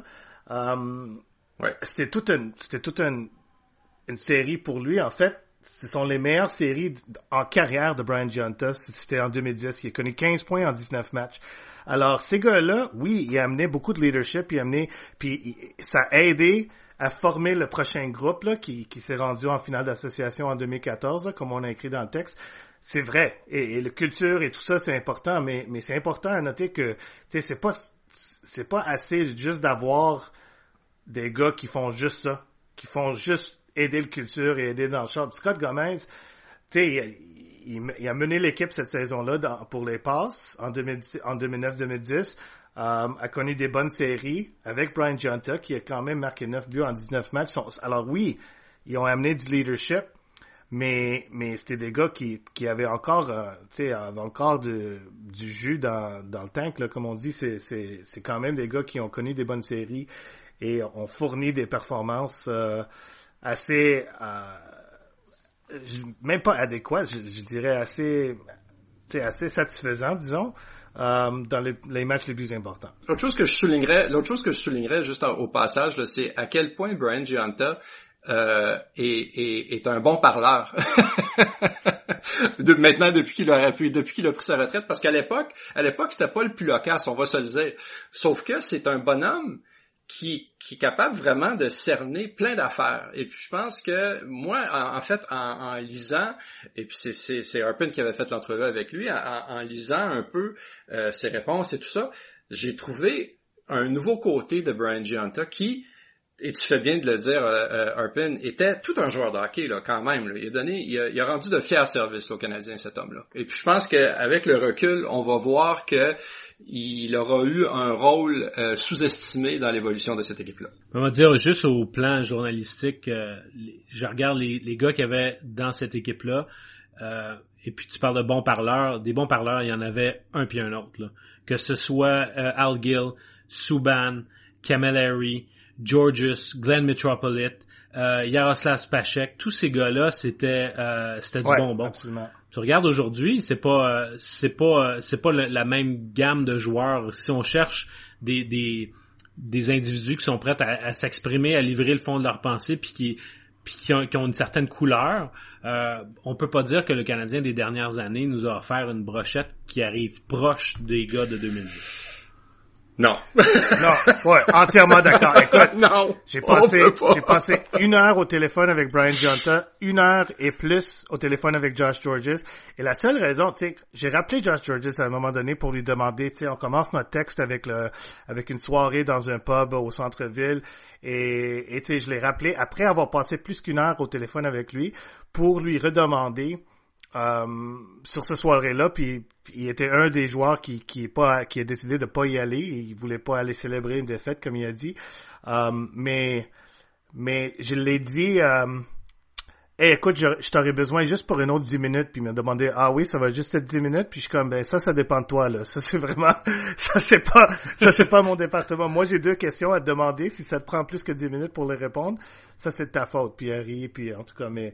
[SPEAKER 4] Um,
[SPEAKER 5] ouais.
[SPEAKER 4] C'était toute une, c'était toute une, une série pour lui. En fait, ce sont les meilleures séries en carrière de Brian Gionta. C'était en deux mille dix. Il a connu quinze points en dix-neuf matchs. Alors, ces gars-là, oui, il a amené beaucoup de leadership, il a amené, puis ça a aidé à former le prochain groupe, là, qui, qui s'est rendu en finale d'association en deux mille quatorze, là, comme on a écrit dans le texte. C'est vrai. Et, et la culture et tout ça, c'est important, mais, mais c'est important à noter que, tu sais, c'est pas, c'est pas assez juste d'avoir des gars qui font juste ça, qui font juste aider le culture et aider dans le champ. Scott Gomez, tu sais, il, il, il a mené l'équipe cette saison-là dans, pour les passes en, deux mille dix, en deux mille neuf deux mille dix, euh, a connu des bonnes séries avec Brian Gionta qui a quand même marqué neuf buts en dix-neuf matchs. Alors oui, ils ont amené du leadership, mais mais c'était des gars qui qui avaient encore, euh, tu sais, avaient encore de, du jus dans dans le tank, là, comme on dit. C'est c'est c'est quand même des gars qui ont connu des bonnes séries et ont fourni des performances euh, assez, euh, même pas adéquat, je, je dirais assez, tu sais, assez satisfaisant, disons, euh, dans les, les matchs les plus importants.
[SPEAKER 5] L'autre chose que je soulignerais, l'autre chose que je soulignerais juste en, au passage, là, c'est à quel point Brian Gionta euh, est, est, est un bon parleur. de, maintenant, depuis qu'il a depuis qu'il a pris sa retraite, parce qu'à l'époque, à l'époque, c'était pas le plus loquace, on va se le dire. Sauf que c'est un bonhomme qui, qui est capable vraiment de cerner plein d'affaires. Et puis je pense que moi, en, en fait, en, en lisant, et puis c'est, c'est, c'est Harpin qui avait fait l'entrevue avec lui, en, en lisant un peu euh, ses réponses et tout ça, j'ai trouvé un nouveau côté de Brian Gionta qui, et tu fais bien de le dire, euh, euh, Harpin, était tout un joueur de hockey, là, quand même. Là. Il a donné, il a, il a rendu de fiers services là, aux Canadiens, cet homme-là. Et puis je pense qu'avec le recul, on va voir que il aura eu un rôle euh, sous-estimé dans l'évolution de cette équipe-là.
[SPEAKER 2] On va dire, juste au plan journalistique, euh, les, je regarde les, les gars qu'il y avait dans cette équipe-là, euh, et puis tu parles de bons parleurs. Des bons parleurs, il y en avait un puis un autre. Là. Que ce soit euh, Al Gill, Subban, Camilleri, Georges, Glenn Metropolite, euh, Yaroslav Spacek, tous ces gars-là, c'était euh, c'était du
[SPEAKER 4] ouais,
[SPEAKER 2] bonbon.
[SPEAKER 4] Absolument.
[SPEAKER 2] Tu regardes aujourd'hui, c'est pas euh, c'est pas euh, c'est pas le, la même gamme de joueurs. Si on cherche des des des individus qui sont prêts à, à s'exprimer, à livrer le fond de leur pensée, puis qui puis qui ont, qui ont une certaine couleur, euh, on peut pas dire que le Canadien des dernières années nous a offert une brochette qui arrive proche des gars de deux mille dix.
[SPEAKER 5] Non.
[SPEAKER 4] Non, ouais, entièrement d'accord. Écoute,
[SPEAKER 5] non,
[SPEAKER 4] j'ai passé, j'ai passé une heure au téléphone avec Brian Gionta, une heure et plus au téléphone avec Josh Georges. Et la seule raison, tu sais, j'ai rappelé Josh Georges à un moment donné pour lui demander, tu sais, on commence notre texte avec le, avec une soirée dans un pub au centre-ville. Et, et tu sais, je l'ai rappelé après avoir passé plus qu'une heure au téléphone avec lui pour lui redemander Euh, sur ce soirée-là, puis, puis il était un des joueurs qui qui est pas qui a décidé de pas y aller, il voulait pas aller célébrer une défaite comme il a dit, um, mais mais je l'ai dit, um, hey, écoute, je, je t'aurais besoin juste pour une autre dix minutes, puis il m'a demandé, ah oui, ça va juste être dix minutes, puis je suis comme, ben ça, ça dépend de toi, là, ça c'est vraiment, ça c'est pas, ça c'est pas mon département, moi j'ai deux questions à te demander, si ça te prend plus que dix minutes pour les répondre, ça c'est de ta faute, puis Harry, puis en tout cas, mais,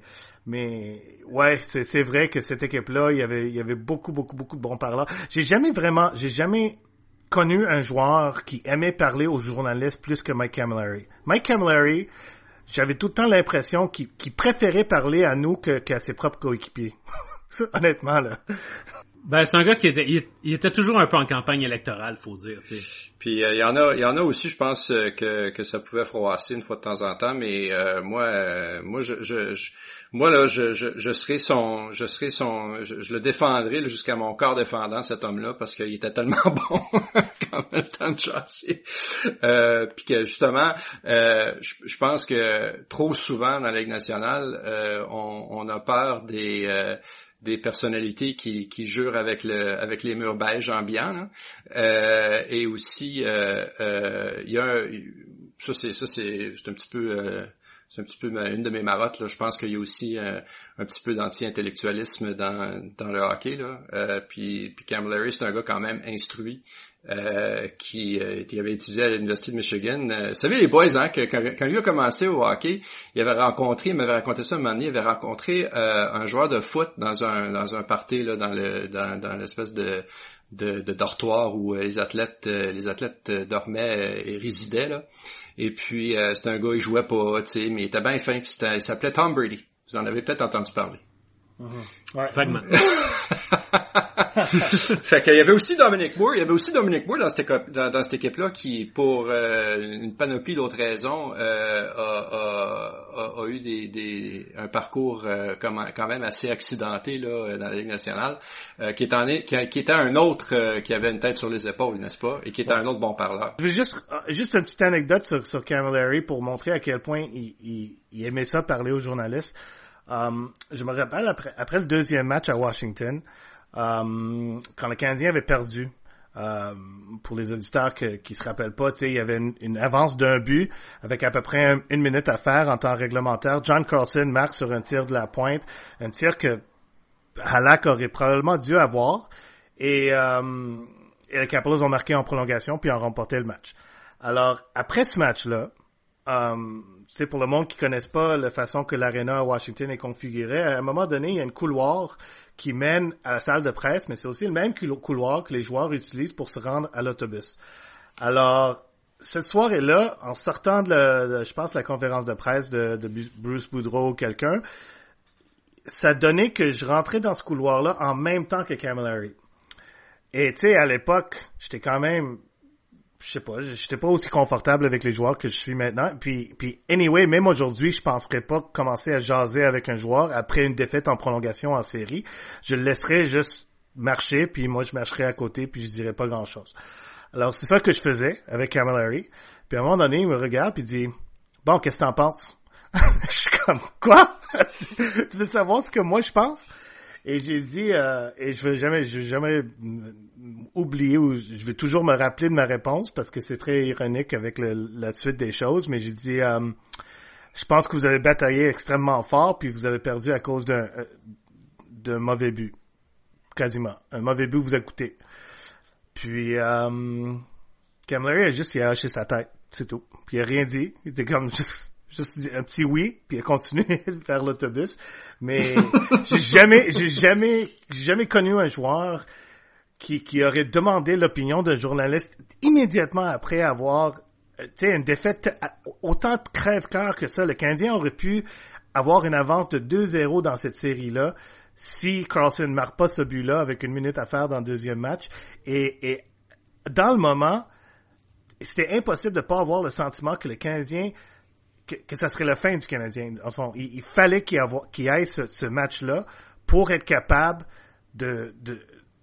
[SPEAKER 4] mais, ouais, c'est, c'est vrai que cette équipe-là, il y avait, il y avait beaucoup, beaucoup, beaucoup de bons parleurs. J'ai jamais vraiment, j'ai jamais connu un joueur qui aimait parler aux journalistes plus que Mike Camilleri. Mike Camilleri, j'avais tout le temps l'impression qu'il, qu'il préférait parler à nous que, qu'à ses propres coéquipiers. Ça, honnêtement, là.
[SPEAKER 2] Ben, c'est un gars qui était, il, il était toujours un peu en campagne électorale, faut dire, tu sais.
[SPEAKER 5] Puis il euh, y en a, il y en a aussi, je pense euh, que que ça pouvait froisser une fois de temps en temps, mais euh, moi, euh, moi, je, je, je, moi là, je, je, je serai son, je serai son, je, je le défendrai là, jusqu'à mon corps défendant cet homme-là, parce qu'il était tellement bon quand même le temps de chasser. Euh, puis que justement, euh, je, je pense que trop souvent dans la Ligue nationale, euh, on, on a peur des euh, des personnalités qui, qui jurent avec le avec les murs beige ambiants, là. Euh, et aussi euh, euh, il y a un, ça c'est ça c'est c'est un petit peu euh, c'est un petit peu ma, une de mes marottes là. Je pense qu'il y a aussi euh, un petit peu d'anti-intellectualisme dans dans le hockey là. Euh, puis puis Camilleri, c'est un gars quand même instruit. Euh, qui, euh, qui avait étudié à l'Université de Michigan. Euh, vous savez les boys, hein, que quand, quand lui a commencé au hockey, il avait rencontré, il m'avait raconté ça un moment donné, il avait rencontré euh, un joueur de foot dans un dans un party là, dans le dans, dans l'espèce de, de de dortoir où les athlètes euh, les athlètes dormaient et résidaient là. Et puis euh, c'était un gars, il jouait pas, tu sais, mais il était bien fin, puis c'était, il s'appelait Tom Brady. Vous en avez peut-être entendu parler.
[SPEAKER 2] Mm-hmm. Ouais. Vaguement.
[SPEAKER 5] Fait qu'il y avait aussi Dominic Moore, il y avait aussi Dominic Moore dans cette, dans, dans cette équipe-là qui, pour euh, une panoplie d'autres raisons, euh, a, a, a, a eu des, des, un parcours euh, comme, quand même assez accidenté là dans la Ligue nationale, euh, qui, est en, qui, qui était un autre euh, qui avait une tête sur les épaules, n'est-ce pas, et qui était un autre bon parleur.
[SPEAKER 4] Je veux juste, juste une petite anecdote sur, sur Camilleri pour montrer à quel point il, il, il aimait ça parler aux journalistes. Um, je me rappelle après, après le deuxième match à Washington, um, quand le Canadien avait perdu, um, pour les auditeurs que, qui se rappellent pas, tu sais, il y avait une, une avance d'un but avec à peu près un, une minute à faire en temps réglementaire. John Carlson marque sur un tir de la pointe, un tir que Halak aurait probablement dû avoir, et, um, et les Capitals ont marqué en prolongation puis ont remporté le match. Alors, après ce match-là, um, c'est pour le monde qui connaisse pas la façon que l'aréna à Washington est configurée. À un moment donné, il y a une couloir qui mène à la salle de presse, mais c'est aussi le même couloir que les joueurs utilisent pour se rendre à l'autobus. Alors, cette soirée-là, en sortant de, la, de je pense, la conférence de presse de, de Bruce Boudreau ou quelqu'un, ça donnait que je rentrais dans ce couloir-là en même temps que Camilleri. Et tu sais, à l'époque, j'étais quand même... je sais pas, j'étais pas aussi confortable avec les joueurs que je suis maintenant. Puis, puis anyway, même aujourd'hui, je penserais pas commencer à jaser avec un joueur après une défaite en prolongation en série. Je le laisserais juste marcher, puis moi, je marcherais à côté, puis je dirais pas grand-chose. Alors, c'est ça que je faisais avec Camilleri. Puis à un moment donné, il me regarde, puis il dit « Bon, qu'est-ce que t'en penses? » Je suis comme « Quoi? Tu veux savoir ce que moi, je pense? » Et j'ai dit, euh, et je vais jamais, je vais jamais oublier ou je vais toujours me rappeler de ma réponse parce que c'est très ironique avec le, la suite des choses, mais j'ai dit, euh, je pense que vous avez bataillé extrêmement fort puis vous avez perdu à cause d'un, d'un mauvais but. Quasiment. Un mauvais but vous a coûté. Puis, euh, Camilleri a juste, il a lâché sa tête. C'est tout. Puis il a rien dit. Il était comme juste, juste un petit oui, puis il a continué vers l'autobus. Mais j'ai jamais, j'ai jamais, j'ai jamais connu un joueur qui, qui aurait demandé l'opinion d'un journaliste immédiatement après avoir, tu sais, une défaite autant de crève-cœur que ça. Le Canadien aurait pu avoir une avance de deux zéro dans cette série-là si Carlson ne marque pas ce but-là avec une minute à faire dans le deuxième match. Et, et dans le moment, c'était impossible de pas avoir le sentiment que le Canadien, que, que ça serait la fin du Canadien. Enfin, il, il fallait qu'il y, avoir, qu'il y ait ce, ce match-là pour être capable de, de,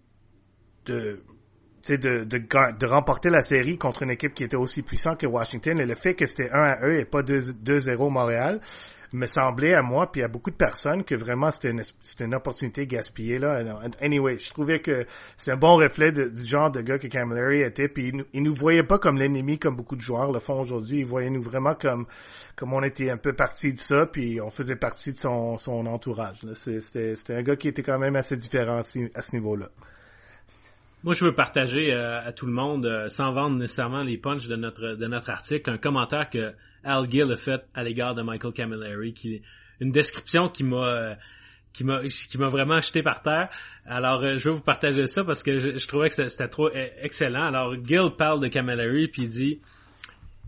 [SPEAKER 4] de, tu sais, de, de, de remporter la série contre une équipe qui était aussi puissante que Washington. Et le fait que c'était un à un et pas deux zéro Montréal me semblait à moi puis à beaucoup de personnes que vraiment c'était une, c'était une opportunité gaspillée là. Anyway, je trouvais que c'est un bon reflet de, du genre de gars que Camilleri était, puis il nous, il nous voyait pas comme l'ennemi comme beaucoup de joueurs le font aujourd'hui. Il voyait nous vraiment comme comme on était un peu partie de ça, puis on faisait partie de son son entourage. Là. C'est, c'était c'était un gars qui était quand même assez différent à ce niveau-là.
[SPEAKER 2] Moi, je veux partager euh, à tout le monde, euh, sans vendre nécessairement les punchs de notre de notre article, un commentaire que Al Gill a fait à l'égard de Michael Camilleri, qui une description qui m'a euh, qui m'a qui m'a vraiment jeté par terre. Alors, euh, je veux vous partager ça parce que je, je trouvais que c'était, c'était trop excellent. Alors, Gill parle de Camilleri puis il dit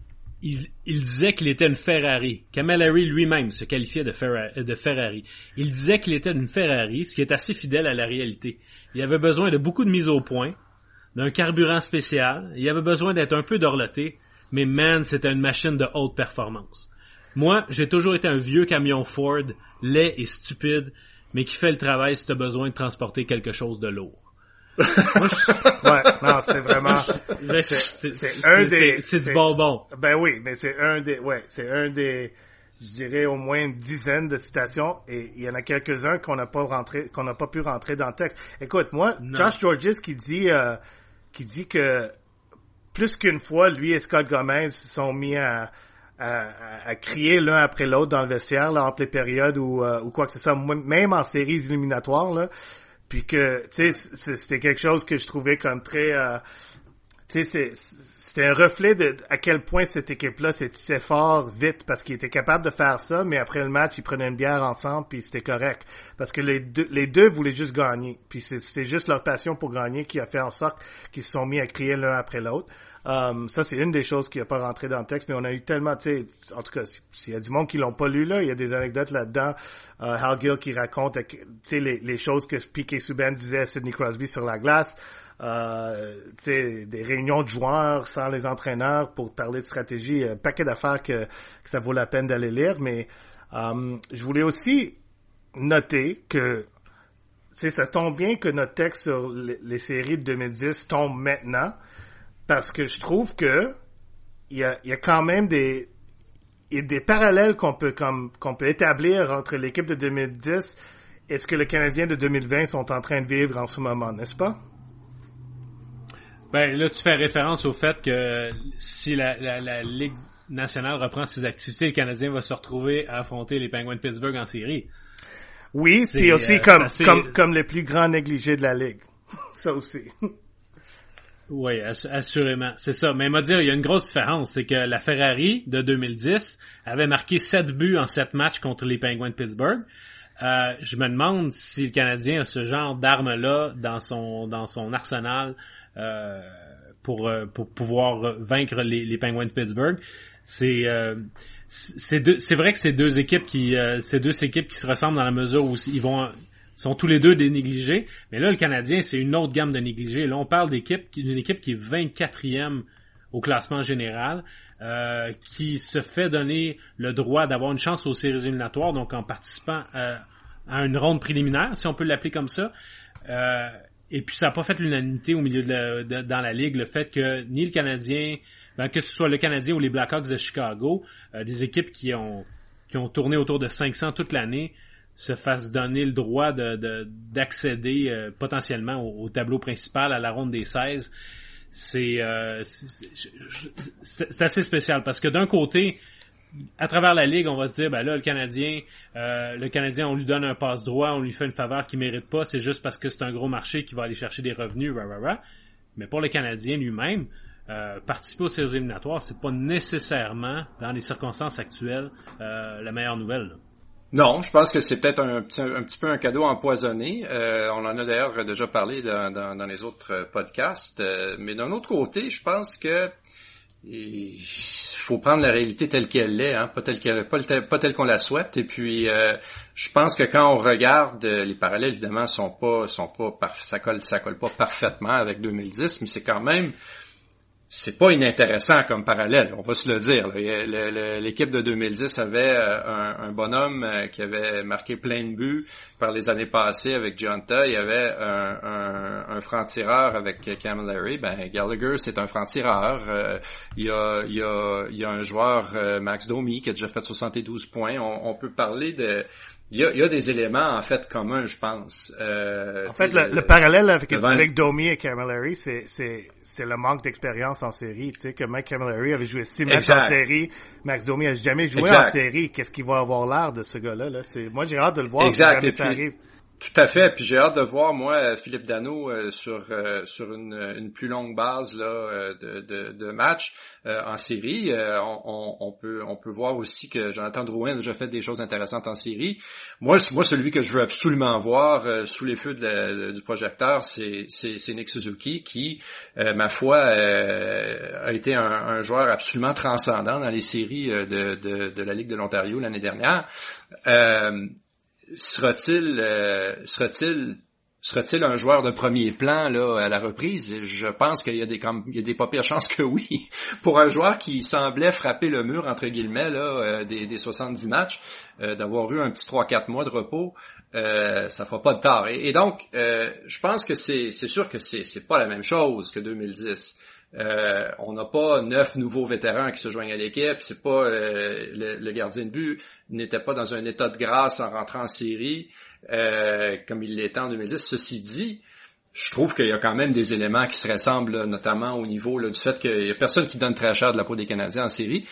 [SPEAKER 2] il, il disait qu'il était une Ferrari. Camilleri lui-même se qualifiait de, Ferra- de Ferrari. Il disait qu'il était une Ferrari, ce qui est assez fidèle à la réalité. Il avait besoin de beaucoup de mise au point, d'un carburant spécial, il avait besoin d'être un peu dorloté, mais man, c'était une machine de haute performance. Moi, j'ai toujours été un vieux camion Ford, laid et stupide, mais qui fait le travail si tu as besoin de transporter quelque chose de lourd.
[SPEAKER 4] Moi, je... Ouais, non, c'est vraiment...
[SPEAKER 2] C'est, c'est, c'est,
[SPEAKER 4] c'est un
[SPEAKER 2] c'est,
[SPEAKER 4] des...
[SPEAKER 2] c'est, c'est du bonbon.
[SPEAKER 4] Ben oui, mais c'est un des... Ouais, c'est un des... Je dirais au moins une dizaine de citations, et il y en a quelques-uns qu'on n'a pas rentré, qu'on n'a pas pu rentrer dans le texte. Écoute, moi, non. Josh Georges qui dit, euh, qui dit que plus qu'une fois, lui et Scott Gomez se sont mis à, à, à crier l'un après l'autre dans le vestiaire, là, entre les périodes ou, euh, ou quoi que ce soit, même en séries éliminatoires, là. Puis que, tu sais, c'était quelque chose que je trouvais comme très, euh, tu sais, c'est, c'était un reflet de à quel point cette équipe-là s'étissait fort vite parce qu'ils étaient capables de faire ça, mais après le match, ils prenaient une bière ensemble puis c'était correct. Parce que les deux, les deux voulaient juste gagner. Puis c'était juste leur passion pour gagner qui a fait en sorte qu'ils se sont mis à crier l'un après l'autre. Um, ça, c'est une des choses qui n'a pas rentré dans le texte, mais on a eu tellement, tu sais, en tout cas, s'il y a du monde qui l'ont pas lu, là, il y a des anecdotes là-dedans. Uh, Hal Gill qui raconte, tu sais, les, les choses que Piquet Subban disait à Sidney Crosby sur la glace. Euh, tu sais, des réunions de joueurs sans les entraîneurs pour parler de stratégie, un paquet d'affaires que, que ça vaut la peine d'aller lire, mais um, je voulais aussi noter que, tu sais, ça tombe bien que notre texte sur les, les séries de deux mille dix tombe maintenant, parce que je trouve que il y a, il y a quand même des, il y a des parallèles qu'on peut, comme, qu'on peut établir entre l'équipe de deux mille dix et ce que les Canadiens de deux mille vingt sont en train de vivre en ce moment, n'est-ce pas?
[SPEAKER 2] Ben, là, tu fais référence au fait que si la, la, la Ligue nationale reprend ses activités, le Canadien va se retrouver à affronter les Penguins de Pittsburgh en série.
[SPEAKER 4] Oui, puis aussi euh, comme, assez... comme, comme les plus grands négligés de la Ligue. Ça aussi.
[SPEAKER 2] Oui, assurément. C'est ça. Mais il m'a dit, il y a une grosse différence. C'est que la Ferrari de deux mille dix avait marqué sept buts en sept matchs contre les Penguins de Pittsburgh. Euh, je me demande si le Canadien a ce genre d'armes-là dans son, dans son arsenal Euh, pour euh, pour pouvoir vaincre les, les Penguins de Pittsburgh. C'est euh, c'est deux, c'est vrai que c'est deux équipes qui euh, c'est deux équipes qui se ressemblent dans la mesure où ils vont sont tous les deux des négligés, mais là le Canadien c'est une autre gamme de négligés. Là on parle d'équipe d'une équipe qui est vingt-quatrième au classement général, euh, qui se fait donner le droit d'avoir une chance aux séries éliminatoires, donc en participant à, à une ronde préliminaire, si on peut l'appeler comme ça. Euh, Et puis ça n'a pas fait l'unanimité au milieu de, la, de dans la Ligue, le fait que ni le Canadien, ben, que ce soit le Canadien ou les Blackhawks de Chicago, euh, des équipes qui ont qui ont tourné autour de cinq cents toute l'année, se fassent donner le droit de, de d'accéder euh, potentiellement au, au tableau principal à la ronde des seize. C'est, euh, c'est, c'est, c'est assez spécial parce que d'un côté, à travers la Ligue, on va se dire, ben là, le Canadien, euh, le Canadien, on lui donne un passe-droit, on lui fait une faveur qu'il mérite pas, c'est juste parce que c'est un gros marché qui va aller chercher des revenus, rah, rah, rah. Mais pour le Canadien lui-même, euh, participer aux séries éliminatoires, c'est pas nécessairement, dans les circonstances actuelles, euh, la meilleure nouvelle, là.
[SPEAKER 5] Non, je pense que c'est peut-être un petit, un petit peu un cadeau empoisonné. Euh, on en a d'ailleurs déjà parlé dans, dans, dans les autres podcasts. Euh, mais d'un autre côté, je pense que il faut prendre la réalité telle qu'elle est, hein, pas telle qu'elle, pas, pas telle qu'on la souhaite. Et puis, euh, je pense que quand on regarde, les parallèles évidemment sont pas, sont pas parfaits, ça colle, ça colle pas parfaitement avec deux mille dix, mais c'est quand même, c'est pas inintéressant comme parallèle, on va se le dire. Le, le, l'équipe de deux mille dix avait un, un bonhomme qui avait marqué plein de buts par les années passées avec Gionta. Il y avait un, un, un franc-tireur avec Camilleri. Ben, Gallagher, c'est un franc-tireur. Euh, il y a, il y a, il y a un joueur, euh, Max Domi, qui a déjà fait soixante-douze points. On, on peut parler de... Il y a, il y a des éléments, en fait, communs, je pense. Euh,
[SPEAKER 4] en fait, le, le, le parallèle avec, avec Domi et Camilleri, c'est, c'est, c'est le manque d'expérience en série. Tu sais, que Mike Camilleri avait joué six matchs en série. Max Domi a jamais joué exact. En série. Qu'est-ce qu'il va avoir l'air de ce gars-là, là? C'est, moi, j'ai hâte de le voir
[SPEAKER 5] exact.
[SPEAKER 4] si jamais ça arrive.
[SPEAKER 5] Tout à fait, puis j'ai hâte de voir, moi, Philippe Danault euh, sur euh, sur une, une plus longue base là euh, de, de, de matchs euh, en série. Euh, on, on peut on peut voir aussi que Jonathan Drouin a déjà fait des choses intéressantes en série. Moi, moi celui que je veux absolument voir euh, sous les feux de la, du projecteur, c'est, c'est, c'est Nick Suzuki qui, euh, ma foi, euh, a été un, un joueur absolument transcendant dans les séries de, de, de la Ligue de l'Ontario l'année dernière. Euh, Sera-t-il, euh, sera-t-il, sera-t-il un joueur de premier plan là à la reprise? Je pense qu'il y a des, il y a des pas pires chances que oui. Pour un joueur qui semblait frapper le mur entre guillemets là euh, des, des soixante-dix matchs, euh, d'avoir eu un petit trois quatre mois de repos, euh, ça fera pas de tort. Et, et donc, euh, je pense que c'est, c'est sûr que c'est, c'est pas la même chose que deux mille dix. Euh, on n'a pas neuf nouveaux vétérans qui se joignent à l'équipe. C'est pas euh, le, le gardien de but n'était pas dans un état de grâce en rentrant en série euh, comme il l'était en deux mille dix. Ceci dit, je trouve qu'il y a quand même des éléments qui se ressemblent, là, notamment au niveau là, du fait qu'il y a personne qui donne très cher de la peau des Canadiens en série.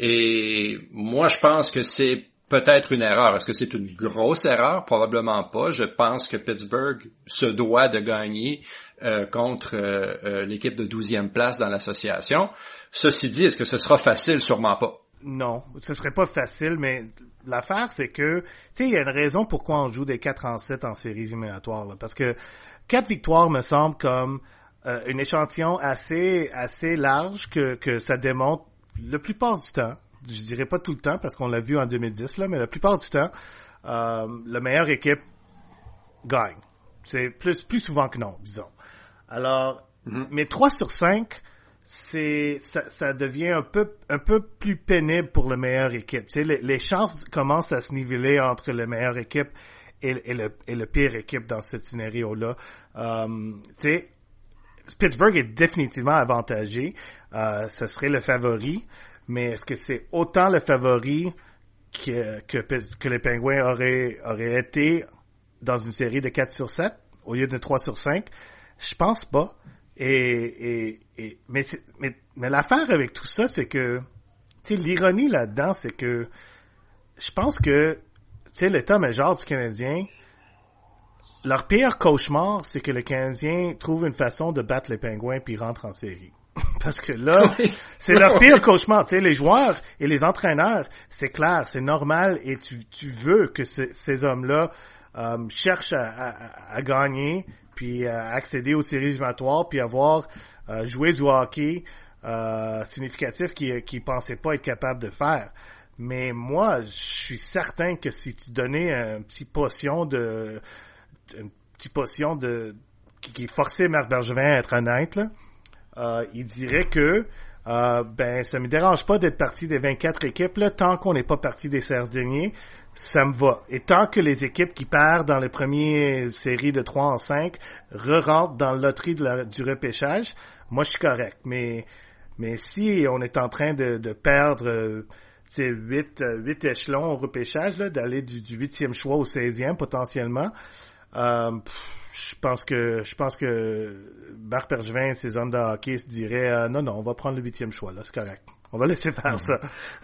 [SPEAKER 5] Et moi, je pense que c'est peut-être une erreur. Est-ce que c'est une grosse erreur? Probablement pas. Je pense que Pittsburgh se doit de gagner euh, contre euh, euh, l'équipe de douzième place dans l'association. Ceci dit, est-ce que ce sera facile? Sûrement pas.
[SPEAKER 4] Non, ce serait pas facile, mais l'affaire, c'est que, tu sais, il y a une raison pourquoi on joue des quatre en sept en séries éliminatoires, là, parce que quatre victoires me semble comme euh, un échantillon assez assez large que que ça démontre la plupart du temps. Je dirais pas tout le temps parce qu'on l'a vu en deux mille dix là, mais la plupart du temps, euh, la meilleure équipe gagne. C'est plus plus souvent que non, disons. Alors, mm-hmm. mais trois sur cinq, c'est ça, ça devient un peu un peu plus pénible pour la meilleure équipe. Tu sais, les, les chances commencent à se niveler entre la meilleure équipe et, et le et le pire équipe dans ce scénario-là. Euh, tu sais, Pittsburgh est définitivement avantagé. Euh, ce serait le favori. Mais est-ce que c'est autant le favori que, que, que les Penguins auraient, auraient été dans une série de quatre sur sept au lieu de trois sur cinq? Je pense pas. Et, et, et, mais, c'est, mais, mais l'affaire avec tout ça, c'est que, tu sais, l'ironie là-dedans, c'est que je pense que, tu sais, l'état-major du Canadien, leur pire cauchemar, c'est que le Canadien trouve une façon de battre les Penguins puis rentre en série. Parce que là, oui. c'est leur pire cauchemar. Tu sais, les joueurs et les entraîneurs, c'est clair, c'est normal et tu, tu veux que ce, ces hommes-là euh, cherchent à, à, à gagner, puis à accéder aux séries éliminatoires, puis avoir euh, joué du hockey euh, significatif qu'ils qui pensaient pas être capables de faire. Mais moi, je suis certain que si tu donnais un petit potion de... une petite potion de... qui, qui forçait Marc Bergevin à être honnête, là, Euh, il dirait que euh, ben ça me dérange pas d'être parti des vingt-quatre équipes là, tant qu'on n'est pas parti des seize derniers, ça me va. Et tant que les équipes qui perdent dans les premières séries de trois en cinq re-rentrent dans le loterie de la, du repêchage, moi je suis correct. Mais mais si on est en train de, de perdre euh, tu sais huit huit échelons au repêchage là, d'aller du du huitième choix au seizième potentiellement, euh, pff, Je pense que je pense que Marc Bergevin et ses hommes de hockey se diraient euh, non, non, on va prendre le huitième choix, là, c'est correct. On va laisser faire ça.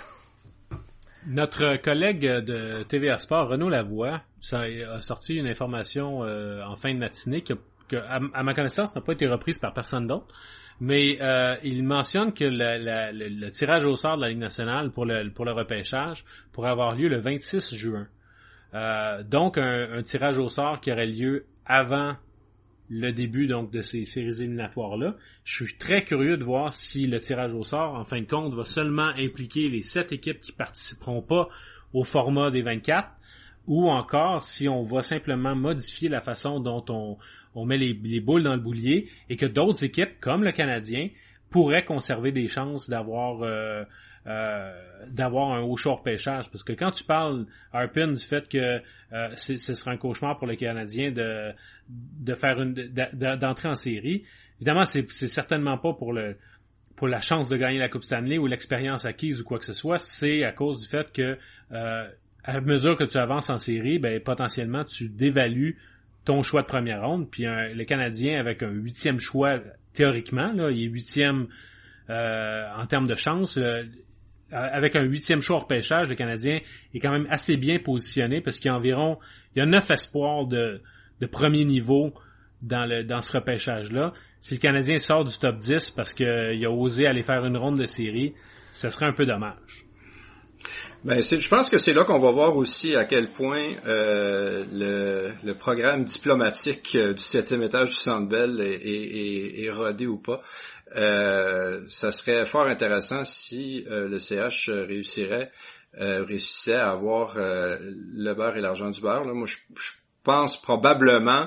[SPEAKER 2] Notre collègue de T V A Sport, Renaud Lavoie, ça a sorti une information euh, en fin de matinée qui, que, à, à ma connaissance, n'a pas été reprise par personne d'autre. Mais euh, il mentionne que la, la, le, le tirage au sort de la Ligue nationale pour le, pour le repêchage pourrait avoir lieu le vingt-six juin. Euh, donc, un, un tirage au sort qui aurait lieu avant le début donc de ces séries éliminatoires-là. Je suis très curieux de voir si le tirage au sort, en fin de compte, va seulement impliquer les sept équipes qui participeront pas au format des vingt-quatre, ou encore si on va simplement modifier la façon dont on, on met les, les boules dans le boulier, et que d'autres équipes, comme le Canadien, pourraient conserver des chances d'avoir... Euh, Euh, d'avoir un haut choix repêchage, parce que quand tu parles, Harpin, du fait que euh, c'est, ce sera un cauchemar pour le Canadien de de faire une de, d'entrer en série, évidemment c'est c'est certainement pas pour le pour la chance de gagner la Coupe Stanley ou l'expérience acquise ou quoi que ce soit, c'est à cause du fait que euh, à mesure que tu avances en série, ben potentiellement tu dévalues ton choix de première ronde, puis un, le Canadien avec un huitième choix théoriquement là, il est huitième euh, en termes de chance. Euh, Avec un huitième choix au repêchage, le Canadien est quand même assez bien positionné parce qu'il y a environ, il y a neuf espoirs de, de premier niveau dans le dans ce repêchage-là. Si le Canadien sort du top dix parce qu'il a osé aller faire une ronde de série, ce serait un peu dommage.
[SPEAKER 5] Ben, c'est, je pense que c'est là qu'on va voir aussi à quel point euh, le, le programme diplomatique euh, du septième étage du Centre Bell est, est, est, est rodé ou pas. Euh, ça serait fort intéressant si euh, le C H réussirait euh, réussissait à avoir euh, le beurre et l'argent du beurre. Là, moi, je, je pense probablement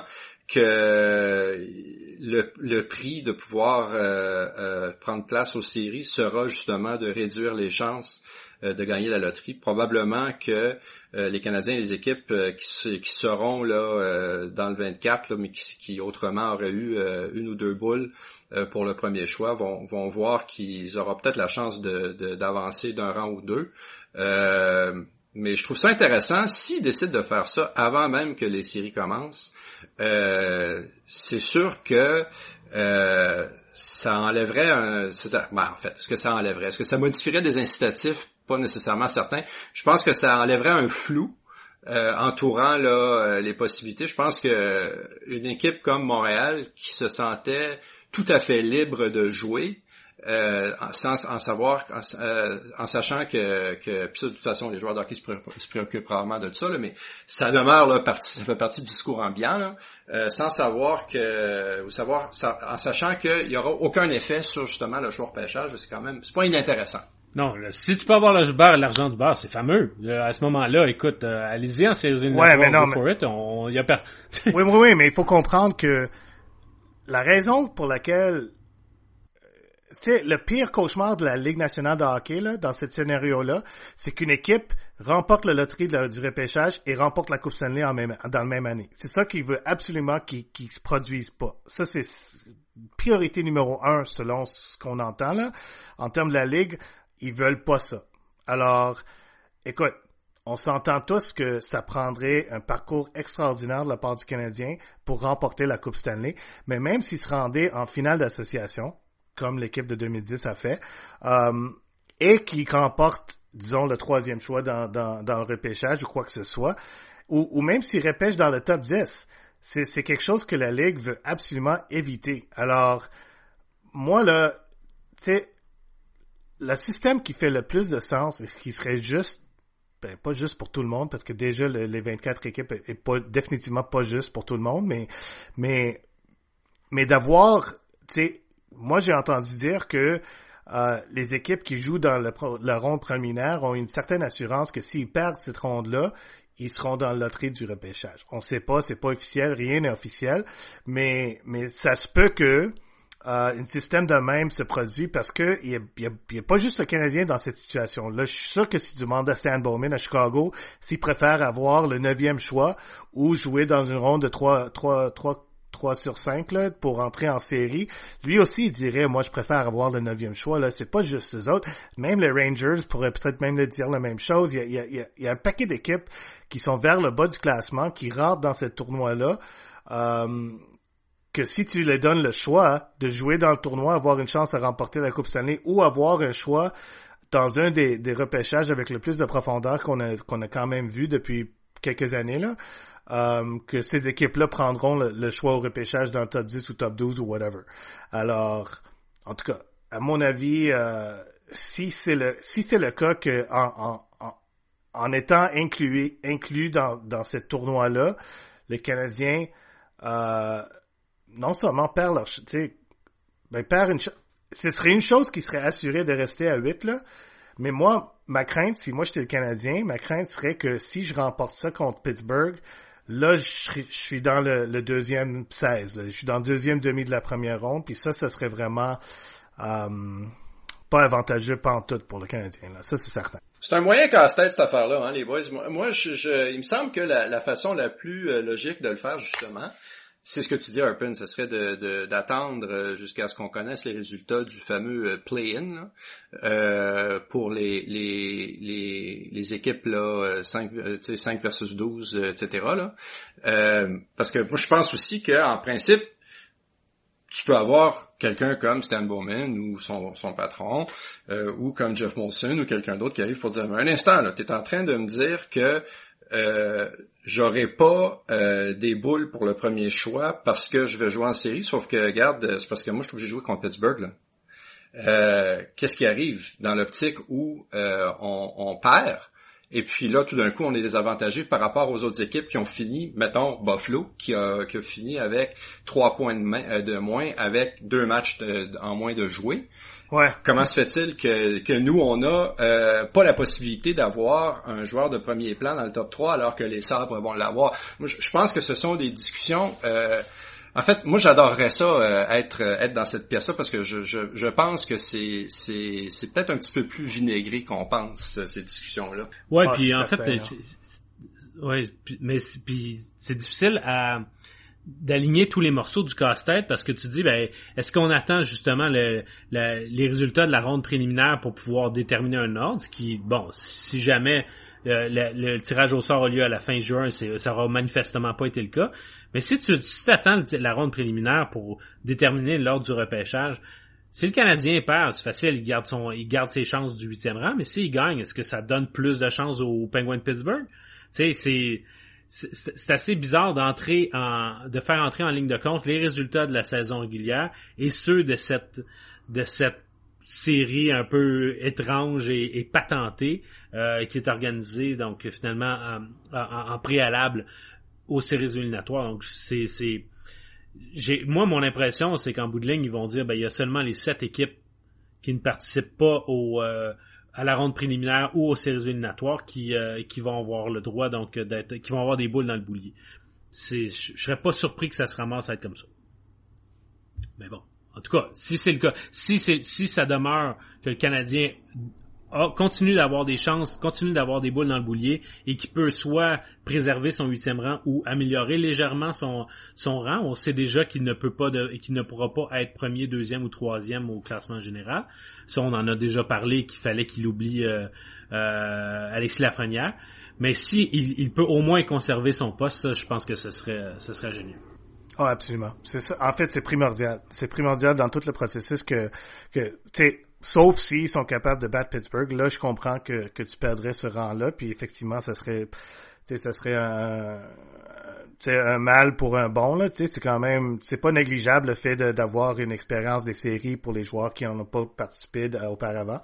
[SPEAKER 5] que le, le prix de pouvoir euh, euh, prendre place aux séries sera justement de réduire les chances euh, de gagner la loterie. Probablement que euh, les Canadiens et les équipes euh, qui, qui seront là euh, dans le vingt-quatre, là, mais qui, qui autrement auraient eu euh, une ou deux boules euh, pour le premier choix, vont, vont voir qu'ils auront peut-être la chance de, de, d'avancer d'un rang ou deux. Euh, mais je trouve ça intéressant s'ils décident de faire ça avant même que les séries commencent. Euh, c'est sûr que euh, ça enlèverait un... Ça, ben, en fait, est-ce que ça enlèverait? Est-ce que ça modifierait des incitatifs? Pas nécessairement certain. Je pense que ça enlèverait un flou euh, entourant là les possibilités. Je pense que une équipe comme Montréal qui se sentait tout à fait libre de jouer, Euh, sans en savoir, en, euh, en sachant que, que pis ça, de toute façon, les joueurs de hockey se, pré- se préoccupent rarement de ça, là, mais ça demeure là, partie, ça fait partie du discours ambiant, là, euh, sans savoir que, ou savoir, en sachant qu'il y aura aucun effet sur justement le choix de repêchage, c'est quand même, c'est pas inintéressant.
[SPEAKER 2] Non, là, si tu peux avoir le beurre et l'argent du beurre, c'est fameux. Là, à ce moment-là, écoute, euh, allez-y en série
[SPEAKER 4] ouais, mais non,
[SPEAKER 2] go for
[SPEAKER 4] mais...
[SPEAKER 2] it, on, y a per...
[SPEAKER 4] oui, oui, oui, mais il faut comprendre que la raison pour laquelle c'est le pire cauchemar de la Ligue nationale de hockey, là, dans ce scénario-là, c'est qu'une équipe remporte la loterie de la, du repêchage et remporte la Coupe Stanley en même, dans la même année. C'est ça qu'il veut absolument qu'il, qu'il se produise pas. Ça, c'est priorité numéro un, selon ce qu'on entend, là. En termes de la Ligue, ils veulent pas ça. Alors, écoute, on s'entend tous que ça prendrait un parcours extraordinaire de la part du Canadien pour remporter la Coupe Stanley, mais même s'ils se rendaient en finale d'association, comme l'équipe de deux mille dix a fait, euh, et qui remporte, disons, le troisième choix dans, dans, dans le repêchage ou quoi que ce soit, ou, ou même s'il repêche dans le top dix, c'est, c'est quelque chose que la Ligue veut absolument éviter. Alors, moi, là, tu sais, le système qui fait le plus de sens et ce qui serait juste, ben, pas juste pour tout le monde, parce que déjà, le, les vingt-quatre équipes est, est pas, définitivement pas juste pour tout le monde, mais, mais, mais d'avoir, tu sais, moi, j'ai entendu dire que euh, les équipes qui jouent dans le, la ronde préliminaire ont une certaine assurance que s'ils perdent cette ronde-là, ils seront dans la loterie du repêchage. On ne sait pas, c'est pas officiel, rien n'est officiel, mais mais ça se peut que euh, un système de même se produit parce que il y a, y a, y a pas juste le Canadien dans cette situation-là. Je suis sûr que si tu demandes à Stan Bowman à Chicago s'il préfère avoir le neuvième choix ou jouer dans une ronde de trois trois trois trois sur cinq là, pour entrer en série. Lui aussi, il dirait, moi, je préfère avoir le neuvième choix. Là, c'est pas juste eux autres. Même les Rangers pourraient peut-être même le dire la même chose. Il y a, il y a, il y a, il y a un paquet d'équipes qui sont vers le bas du classement, qui rentrent dans ce tournoi-là, euh, que si tu leur donnes le choix de jouer dans le tournoi, avoir une chance à remporter la Coupe Stanley ou avoir un choix dans un des, des repêchages avec le plus de profondeur qu'on a, qu'on a quand même vu depuis quelques années, là, Um, que ces équipes-là prendront le, le choix au repêchage dans le top dix ou top douze ou whatever. Alors, en tout cas, à mon avis, euh, si c'est le si c'est le cas que en, en, en, en étant inclus inclus dans dans ce tournoi-là, les Canadiens euh, non seulement perdent leur, tu sais, ben perdent une, ce serait une chose qui serait assurée de rester à huit là. Mais moi, ma crainte, si moi j'étais le Canadien, ma crainte serait que si je remporte ça contre Pittsburgh, là, je, je suis dans le, le deuxième seize. Là. Je suis dans le deuxième demi de la première ronde. Puis ça, ça serait vraiment euh, pas avantageux pantoute pour le Canadien. Là. Ça, c'est certain.
[SPEAKER 5] C'est un moyen casse-tête, cette affaire-là, hein, les boys. Moi, moi je, je, il me semble que la, la façon la plus euh, logique de le faire, justement, c'est ce que tu dis, Arpin, ce serait de, de, d'attendre jusqu'à ce qu'on connaisse les résultats du fameux play-in là, euh, pour les, les, les, les équipes là, cinq, cinq versus douze, et cetera. Là. Euh, parce que moi, je pense aussi qu'en principe, tu peux avoir quelqu'un comme Stan Bowman ou son, son patron, euh, ou comme Jeff Molson ou quelqu'un d'autre qui arrive pour dire, mais un instant, là, t'es en train de me dire que euh, j'aurai pas euh, des boules pour le premier choix parce que je vais jouer en série, sauf que, regarde, c'est parce que moi, je suis obligé de jouer contre Pittsburgh, là. Euh, qu'est-ce qui arrive dans l'optique où euh, on, on perd? Et puis là, tout d'un coup, on est désavantagé par rapport aux autres équipes qui ont fini, mettons, Buffalo, qui a, qui a fini avec trois points de, main, de moins, avec deux matchs de, en moins de jouer.
[SPEAKER 4] Ouais.
[SPEAKER 5] Comment se fait-il que, que nous, on a euh, pas la possibilité d'avoir un joueur de premier plan dans le top trois alors que les Sabres vont l'avoir? Moi, je, je pense que ce sont des discussions... Euh, En fait, moi, j'adorerais ça, euh, être être dans cette pièce-là, parce que je je, je pense que c'est c'est c'est peut-être un petit peu plus vinaigré qu'on pense, ces discussions-là.
[SPEAKER 2] Ouais,
[SPEAKER 4] ah,
[SPEAKER 2] puis en
[SPEAKER 4] certain,
[SPEAKER 2] fait, euh, ouais, mais puis c'est difficile à d'aligner tous les morceaux du casse-tête, parce que tu dis, ben, est-ce qu'on attend justement le, le, les résultats de la ronde préliminaire pour pouvoir déterminer un ordre, ce qui, bon, si jamais le, le, le tirage au sort a lieu à la fin juin, c'est, ça aura manifestement pas été le cas. Mais si tu si attends la ronde préliminaire pour déterminer l'ordre du repêchage, si le Canadien perd, c'est facile, il garde son, il garde ses chances du huitième rang, mais s'il gagne, est-ce que ça donne plus de chances aux Penguins de Pittsburgh? Tu sais, c'est, c'est, c'est assez bizarre d'entrer en, de faire entrer en ligne de compte les résultats de la saison régulière et ceux de cette, de cette série un peu étrange et, et patentée, euh, qui est organisée, donc, finalement, en, en, en préalable aux séries éliminatoires. Donc, c'est, c'est, j'ai, moi, mon impression, c'est qu'en bout de ligne, ils vont dire, ben, il y a seulement les sept équipes qui ne participent pas au, euh, à la ronde préliminaire ou aux séries éliminatoires qui, euh, qui vont avoir le droit, donc, d'être, qui vont avoir des boules dans le boulier. C'est, je, je serais pas surpris que ça se ramasse à être comme ça. Mais bon. En tout cas, si c'est le cas, si c'est, si ça demeure que le Canadien a, continue d'avoir des chances, continue d'avoir des boules dans le boulier et qui peut soit préserver son huitième rang ou améliorer légèrement son, son rang, on sait déjà qu'il ne peut pas de, qu'il ne pourra pas être premier, deuxième ou troisième au classement général. Ça, on en a déjà parlé qu'il fallait qu'il oublie, euh, euh, Alexis Lafrenière. Mais si il, il peut au moins conserver son poste, ça, je pense que ce serait, ce serait génial.
[SPEAKER 4] Oh, absolument. C'est ça. En fait, c'est primordial. C'est primordial dans tout le processus que, que, tu sais, sauf s'ils sont capables de battre Pittsburgh, là, je comprends que, que tu perdrais ce rang-là, puis effectivement, ça serait, tu sais, ça serait un, tu sais, un mal pour un bon, là, tu sais, c'est quand même, c'est pas négligeable le fait de, d'avoir une expérience des séries pour les joueurs qui n'en ont pas participé auparavant.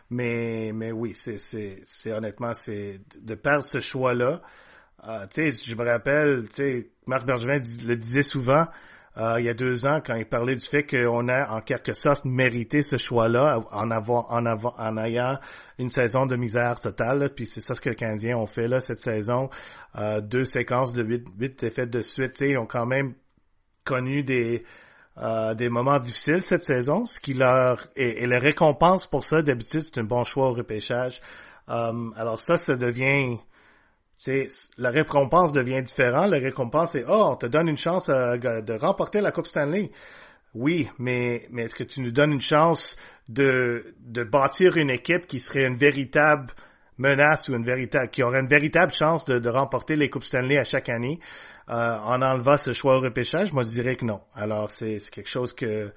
[SPEAKER 4] Mais, mais oui, c'est, c'est, c'est honnêtement, c'est de perdre ce choix-là. Uh, tu sais, je me rappelle, tu sais, Marc Bergevin dis, le disait souvent uh, il y a deux ans quand il parlait du fait qu'on a en quelque sorte mérité ce choix-là en avoir, en avoir, en ayant une saison de misère totale. Là, puis c'est ça ce que les Canadiens ont fait là cette saison. Uh, deux séquences de huit, huit défaites de suite. Tu sais, ils ont quand même connu des uh, des moments difficiles cette saison, ce qui leur et, et la récompense pour ça d'habitude c'est un bon choix au repêchage. Um, alors ça, ça devient C'est, la récompense devient différente. La récompense est, oh, on te donne une chance euh, de remporter la Coupe Stanley. Oui, mais, mais est-ce que tu nous donnes une chance de, de bâtir une équipe qui serait une véritable menace ou une véritable, qui aurait une véritable chance de, de remporter les Coupes Stanley à chaque année, euh, en enlevant ce choix au repêchage? Moi, je dirais que non. Alors, c'est, c'est quelque chose que,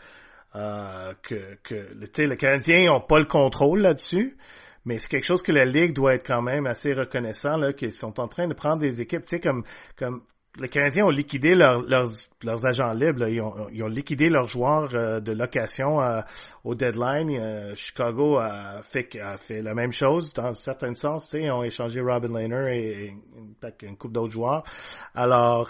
[SPEAKER 4] euh, que, que, tu sais, les Canadiens n'ont pas le contrôle là-dessus. Mais c'est quelque chose que la Ligue doit être quand même assez reconnaissant, là, qu'ils sont en train de prendre des équipes, tu sais, comme, comme, les Canadiens ont liquidé leur, leurs, leurs agents libres, là. Ils ont, ils ont liquidé leurs joueurs euh, de location euh, au deadline. Euh, Chicago a fait, a fait la même chose, dans un certain sens, tu sais, ils ont échangé Robin Lehner et, et une, une couple d'autres joueurs. Alors,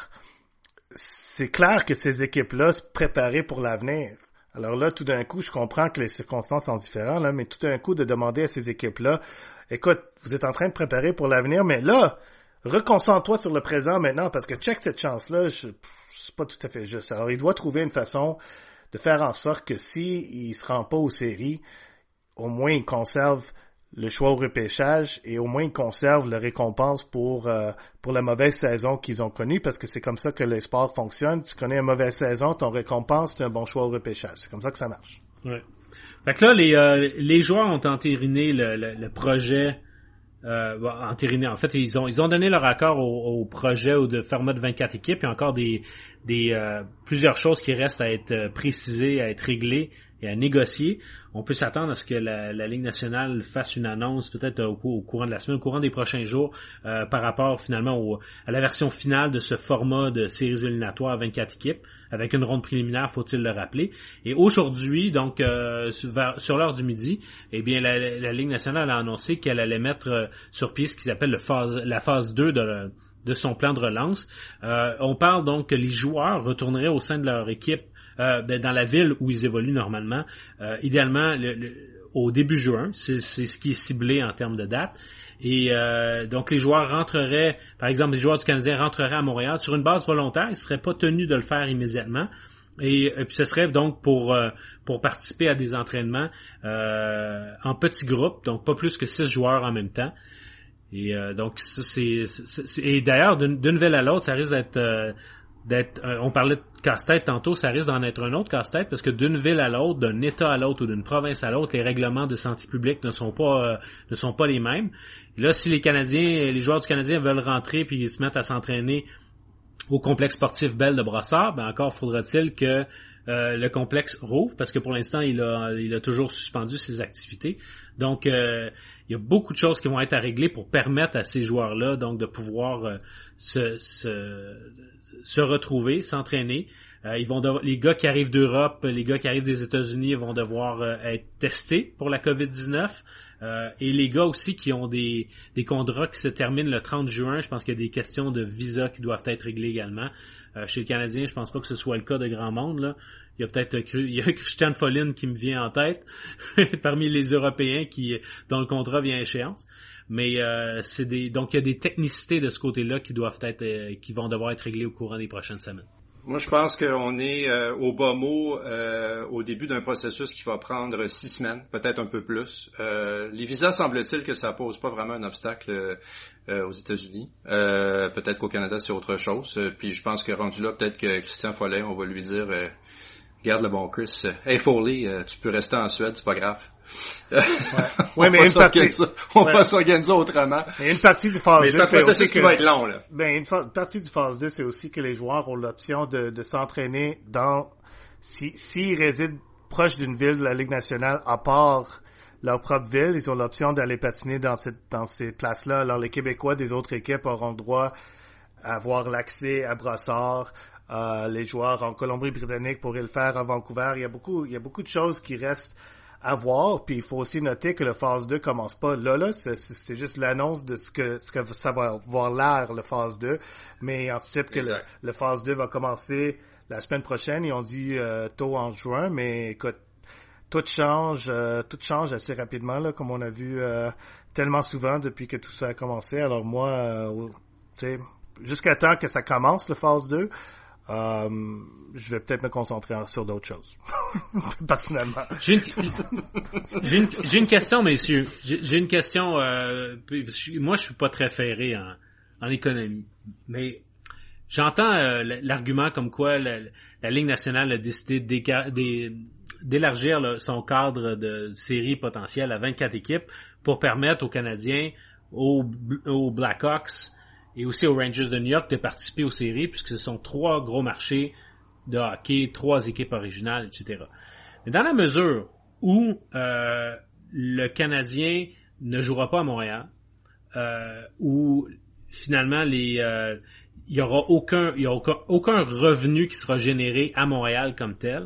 [SPEAKER 4] c'est clair que ces équipes-là se préparaient pour l'avenir. Alors là, tout d'un coup, je comprends que les circonstances sont différentes, là, mais tout d'un coup, de demander à ces équipes-là, écoute, vous êtes en train de préparer pour l'avenir, mais là, reconcentre-toi sur le présent maintenant, parce que check cette chance-là, je, c'est pas tout à fait juste. Alors, il doit trouver une façon de faire en sorte que si il se rend pas aux séries, au moins il conserve le choix au repêchage et au moins ils conservent la récompense pour euh, pour la mauvaise saison qu'ils ont connue, parce que c'est comme ça que les sports fonctionnent. Tu connais une mauvaise saison, ton récompense, c'est un bon choix au repêchage. C'est comme ça que ça marche.
[SPEAKER 2] Ouais. Fait que là, les euh, les joueurs ont entériné le, le, le projet. Euh, bon, entériné. En fait, ils ont ils ont donné leur accord au, au projet ou de format de vingt-quatre équipes. Il y a encore des des euh, plusieurs choses qui restent à être précisées, à être réglées et à négocier. On peut s'attendre à ce que la, la Ligue nationale fasse une annonce peut-être au, au courant de la semaine, au courant des prochains jours, euh, par rapport finalement au, à la version finale de ce format de séries éliminatoires à vingt-quatre équipes, avec une ronde préliminaire, faut-il le rappeler. Et aujourd'hui, donc euh, sur, sur l'heure du midi, eh bien la, la Ligue nationale a annoncé qu'elle allait mettre euh, sur pied ce qu'ils appellent le phase, la phase deux de, de son plan de relance. Euh, on parle donc que les joueurs retourneraient au sein de leur équipe Euh, ben, dans la ville où ils évoluent normalement, euh, idéalement le, le, au début juin, c'est, c'est ce qui est ciblé en termes de date. Et euh, donc les joueurs rentreraient, par exemple les joueurs du Canadien rentreraient à Montréal sur une base volontaire, ils seraient pas tenus de le faire immédiatement. Et, et puis ce serait donc pour euh, pour participer à des entraînements euh, en petits groupes, donc pas plus que six joueurs en même temps. Et euh, donc ça c'est, c'est, c'est et d'ailleurs d'une, d'une ville à l'autre, ça risque d'être euh, d'être euh, on parlait de casse-tête tantôt, ça risque d'en être un autre casse-tête parce que d'une ville à l'autre, d'un État à l'autre ou d'une province à l'autre, les règlements de santé publique ne sont pas euh, ne sont pas les mêmes. Là, si les Canadiens, les joueurs du Canadien veulent rentrer puis ils se mettent à s'entraîner au complexe sportif Bell de Brossard, ben encore faudra-t-il que euh, le complexe rouvre parce que pour l'instant, il a il a toujours suspendu ses activités. Donc euh, il y a beaucoup de choses qui vont être à régler pour permettre à ces joueurs-là donc de pouvoir euh, se, se se retrouver, s'entraîner. Euh, ils vont devoir, les gars qui arrivent d'Europe, les gars qui arrivent des États-Unis vont devoir euh, être testés pour la covid dix-neuf. Euh, et les gars aussi qui ont des des contrats qui se terminent le trente juin, je pense qu'il y a des questions de visa qui doivent être réglées également. Euh, chez les Canadiens, je pense pas que ce soit le cas de grand monde, là. Il y a peut-être il y a Christian Folin qui me vient en tête parmi les Européens qui dont le contrat vient à échéance. Mais euh, c'est des donc il y a des technicités de ce côté-là qui doivent être euh, qui vont devoir être réglées au courant des prochaines semaines.
[SPEAKER 5] Moi, je pense qu'on est euh, au bas mot euh, au début d'un processus qui va prendre six semaines, peut-être un peu plus. Euh, les visas, semble-t-il que ça pose pas vraiment un obstacle euh, aux États-Unis. Euh, peut-être qu'au Canada, c'est autre chose. Euh, puis je pense que rendu là, peut-être que Christian Follet, on va lui dire euh, garde le bon Chris. Hey Foley, euh, tu peux rester en Suède, c'est pas grave.
[SPEAKER 4] Ouais, ouais mais une partie,
[SPEAKER 5] on
[SPEAKER 4] ouais.
[SPEAKER 5] va s'organiser autrement.
[SPEAKER 4] Et une partie du phase
[SPEAKER 5] mais
[SPEAKER 4] deux,
[SPEAKER 5] c'est un processus
[SPEAKER 4] aussi
[SPEAKER 5] qui
[SPEAKER 4] que,
[SPEAKER 5] va être long, là.
[SPEAKER 4] Ben, une, fa- une partie du phase deux, c'est aussi que les joueurs ont l'option de, de s'entraîner dans, si, s'ils résident proche d'une ville de la Ligue nationale, à part leur propre ville, ils ont l'option d'aller patiner dans cette, dans ces places-là. Alors, les Québécois des autres équipes auront droit à avoir l'accès à Brossard. Euh, les joueurs en Colombie-Britannique pourraient le faire à Vancouver. Il y a beaucoup, il y a beaucoup de choses qui restent à voir, puis il faut aussi noter que le phase deux commence pas là, là, c'est, c'est juste l'annonce de ce que, ce que ça va avoir l'air, le phase deux, mais on anticipe que le, le phase deux va commencer la semaine prochaine, et on dit euh, tôt en juin, mais écoute, tout change, euh, tout change assez rapidement, là, comme on a vu euh, tellement souvent depuis que tout ça a commencé, alors moi, euh, tu sais, jusqu'à temps que ça commence, le phase deux, Euh, je vais peut-être me concentrer sur d'autres choses. Personnellement.
[SPEAKER 2] J'ai une, j'ai une, j'ai une question, messieurs. J'ai, j'ai une question. Euh, moi, je suis pas très ferré en, en économie, mais j'entends euh, l'argument comme quoi la, la Ligue nationale a décidé d'élargir là, son cadre de série potentielle à vingt-quatre équipes pour permettre aux Canadiens, aux, aux Blackhawks et aussi aux Rangers de New York de participer aux séries, puisque ce sont trois gros marchés de hockey, trois équipes originales, et cetera. Mais dans la mesure où euh, le Canadien ne jouera pas à Montréal, euh, où finalement les euh, il y aura aucun il y aura aucun, aucun revenu qui sera généré à Montréal comme tel,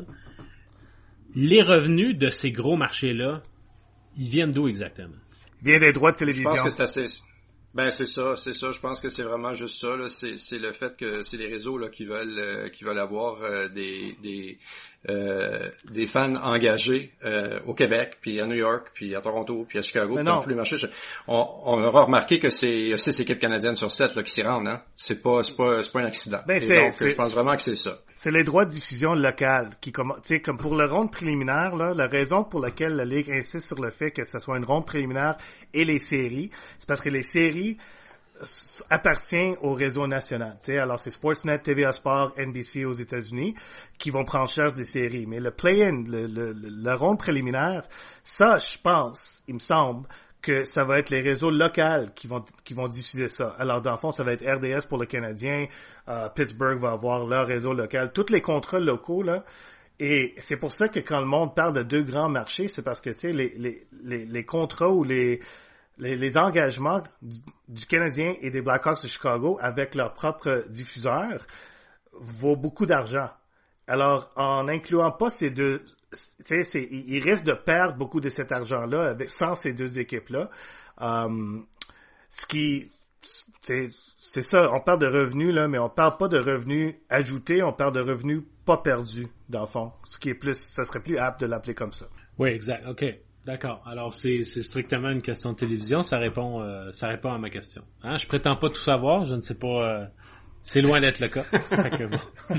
[SPEAKER 2] les revenus de ces gros marchés-là, ils viennent d'où exactement?
[SPEAKER 4] Ils viennent des droits de télévision.
[SPEAKER 5] Je pense que c'est assez... Ben c'est ça, c'est ça. Je pense que c'est vraiment juste ça. Là. C'est, c'est le fait que c'est les réseaux là qui veulent euh, qui veulent avoir euh, des des euh, des fans engagés euh, au Québec, puis à New York, puis à Toronto, puis à Chicago, puis dans tous les marchés. Je, on, on aura remarqué que c'est six équipes canadiennes sur sept là qui s'y rendent. Hein. C'est pas c'est pas c'est pas un accident.
[SPEAKER 4] Ben,
[SPEAKER 5] Et
[SPEAKER 4] c'est,
[SPEAKER 5] donc
[SPEAKER 4] c'est,
[SPEAKER 5] je pense vraiment que c'est ça.
[SPEAKER 4] C'est les droits de diffusion locale qui comme tu sais comme pour le ronde préliminaire là, la raison pour laquelle la Ligue insiste sur le fait que ce soit une ronde préliminaire et les séries, c'est parce que les séries appartient au réseau national. Tu sais, alors c'est Sportsnet, T V A Sport, N B C aux États-Unis qui vont prendre charge des séries. Mais le play-in, le, le, le, la ronde préliminaire, ça, je pense, il me semble que ça va être les réseaux locaux qui vont qui vont diffuser ça. Alors dans le fond, ça va être R D S pour le Canadien, euh, Pittsburgh va avoir leur réseau local. Tous les contrats locaux là, Et c'est pour ça que quand le monde parle de deux grands marchés, c'est parce que, tu sais, les, les, les, les contrats ou les, les, les engagements du, du Canadien et des Blackhawks de Chicago avec leurs propres diffuseurs vaut beaucoup d'argent. Alors, en incluant pas ces deux, tu sais, ils risquent de perdre beaucoup de cet argent-là avec, sans ces deux équipes-là. Um, ce qui, c'est, c'est ça, on parle de revenus, là, mais on parle pas de revenus ajoutés, on parle de revenus pas perdus, dans le fond. Ce qui est plus, ça serait plus apte de l'appeler comme ça.
[SPEAKER 2] Oui, exact. OK. D'accord. Alors, c'est, c'est strictement une question de télévision. Ça répond, euh, ça répond à ma question. Hein? Je prétends pas tout savoir. Je ne sais pas, euh, c'est loin d'être le cas. Fait que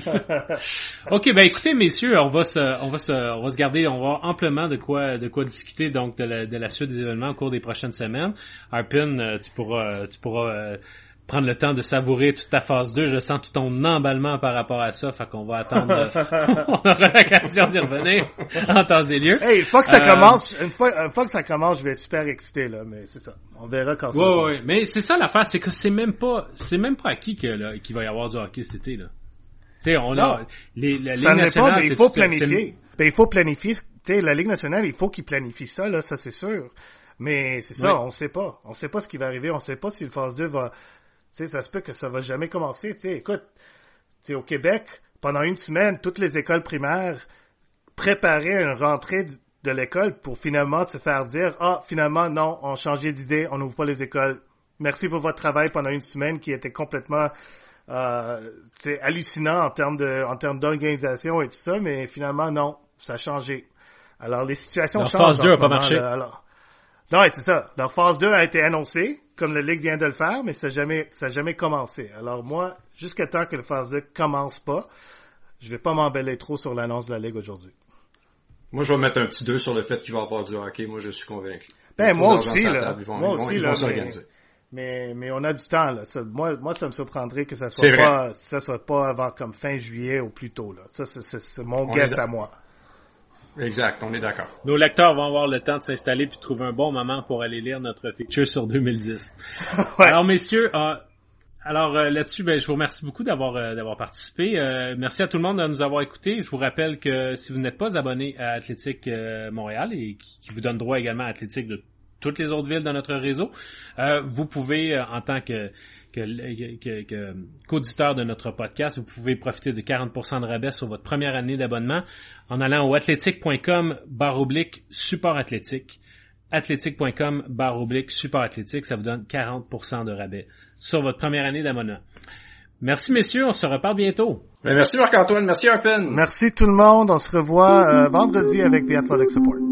[SPEAKER 2] bon. OK. Ben, écoutez, messieurs, on va se, on va se, on va se garder, on va avoir amplement de quoi, de quoi discuter, donc, de la, de la suite des événements au cours des prochaines semaines. Arpin, euh, tu pourras, tu pourras, euh, prendre le temps de savourer toute ta phase deux. Je sens tout ton emballement par rapport à ça. Fait qu'on va attendre. On aura l'occasion d'y revenir en temps et lieu.
[SPEAKER 4] Hey, une fois que ça
[SPEAKER 2] euh...
[SPEAKER 4] commence, une fois, une fois que ça commence, je vais être super excité, là. Mais c'est ça. On verra quand ça
[SPEAKER 2] ouais,
[SPEAKER 4] commence.
[SPEAKER 2] Ouais, mais c'est ça l'affaire, c'est que c'est même pas, c'est même pas acquis que, là, qu'il va y avoir du hockey cet été, là. Tu sais, on
[SPEAKER 4] non.
[SPEAKER 2] a, les, la Ligue
[SPEAKER 4] ça
[SPEAKER 2] nationale.
[SPEAKER 4] Pas, mais il faut planifier.
[SPEAKER 2] C'est...
[SPEAKER 4] Ben, il faut planifier. Tu sais, la Ligue nationale, il faut qu'il planifie ça, là. Ça, c'est sûr. Mais c'est ça, ouais. on sait pas. On sait pas ce qui va arriver. On sait pas si le phase deux va, tu sais, ça se peut que ça va jamais commencer. Tu sais, écoute, tu sais, au Québec, pendant une semaine, toutes les écoles primaires préparaient une rentrée de l'école pour finalement se faire dire « Ah, finalement, non, on a changé d'idée, on n'ouvre pas les écoles. Merci pour votre travail pendant une semaine qui était complètement euh, tu sais, hallucinant en termes de, en termes d'organisation et tout ça, mais finalement, non, ça a changé. Alors, les situations
[SPEAKER 2] Leur
[SPEAKER 4] changent.
[SPEAKER 2] phase deux n'a pas marché.
[SPEAKER 4] Là, alors. Non, c'est ça. Leur phase deux a été annoncée, comme la Ligue vient de le faire, mais ça n'a jamais, ça a jamais commencé. Alors moi, jusqu'à temps que la phase deux commence pas, je vais pas m'emballer trop sur l'annonce de la Ligue aujourd'hui.
[SPEAKER 5] Moi, je vais mettre un petit deux sur le fait qu'il va y avoir du hockey. Moi, je suis convaincu.
[SPEAKER 4] Ben, moi aussi, là.
[SPEAKER 5] Table, ils vont,
[SPEAKER 4] moi
[SPEAKER 5] ils vont,
[SPEAKER 4] aussi,
[SPEAKER 5] ils vont
[SPEAKER 4] là.
[SPEAKER 5] s'organiser.
[SPEAKER 4] Mais, mais, mais on a du temps, là. Ça, moi, moi, ça me surprendrait que ça soit pas, ça soit pas avant comme fin juillet ou plus tôt, là. Ça, c'est, c'est, c'est mon on guess à moi.
[SPEAKER 5] Exact, on est d'accord.
[SPEAKER 2] Nos lecteurs vont avoir le temps de s'installer puis de trouver un bon moment pour aller lire notre feature sur deux mille dix. Ouais. Alors, messieurs, euh, alors euh, là-dessus, ben, je vous remercie beaucoup d'avoir euh, d'avoir participé. Euh, merci à tout le monde de nous avoir écoutés. Je vous rappelle que si vous n'êtes pas abonné à Athlétique euh, Montréal et qui, qui vous donne droit également à Athlétique de toutes les autres villes de notre réseau, euh, vous pouvez, euh, en tant que Que, que, que, qu'auditeur de notre podcast, vous pouvez profiter de quarante pour cent de rabais sur votre première année d'abonnement en allant au athlétique.com barre oblique support athlétique. athlétique.com barre oblique support athlétique, ça vous donne quarante pour cent de rabais sur votre première année d'abonnement. Merci messieurs, on se reparle bientôt.
[SPEAKER 5] Merci Marc-Antoine, merci Arpin.
[SPEAKER 4] Merci tout le monde, on se revoit euh, vendredi avec The Athletic Support.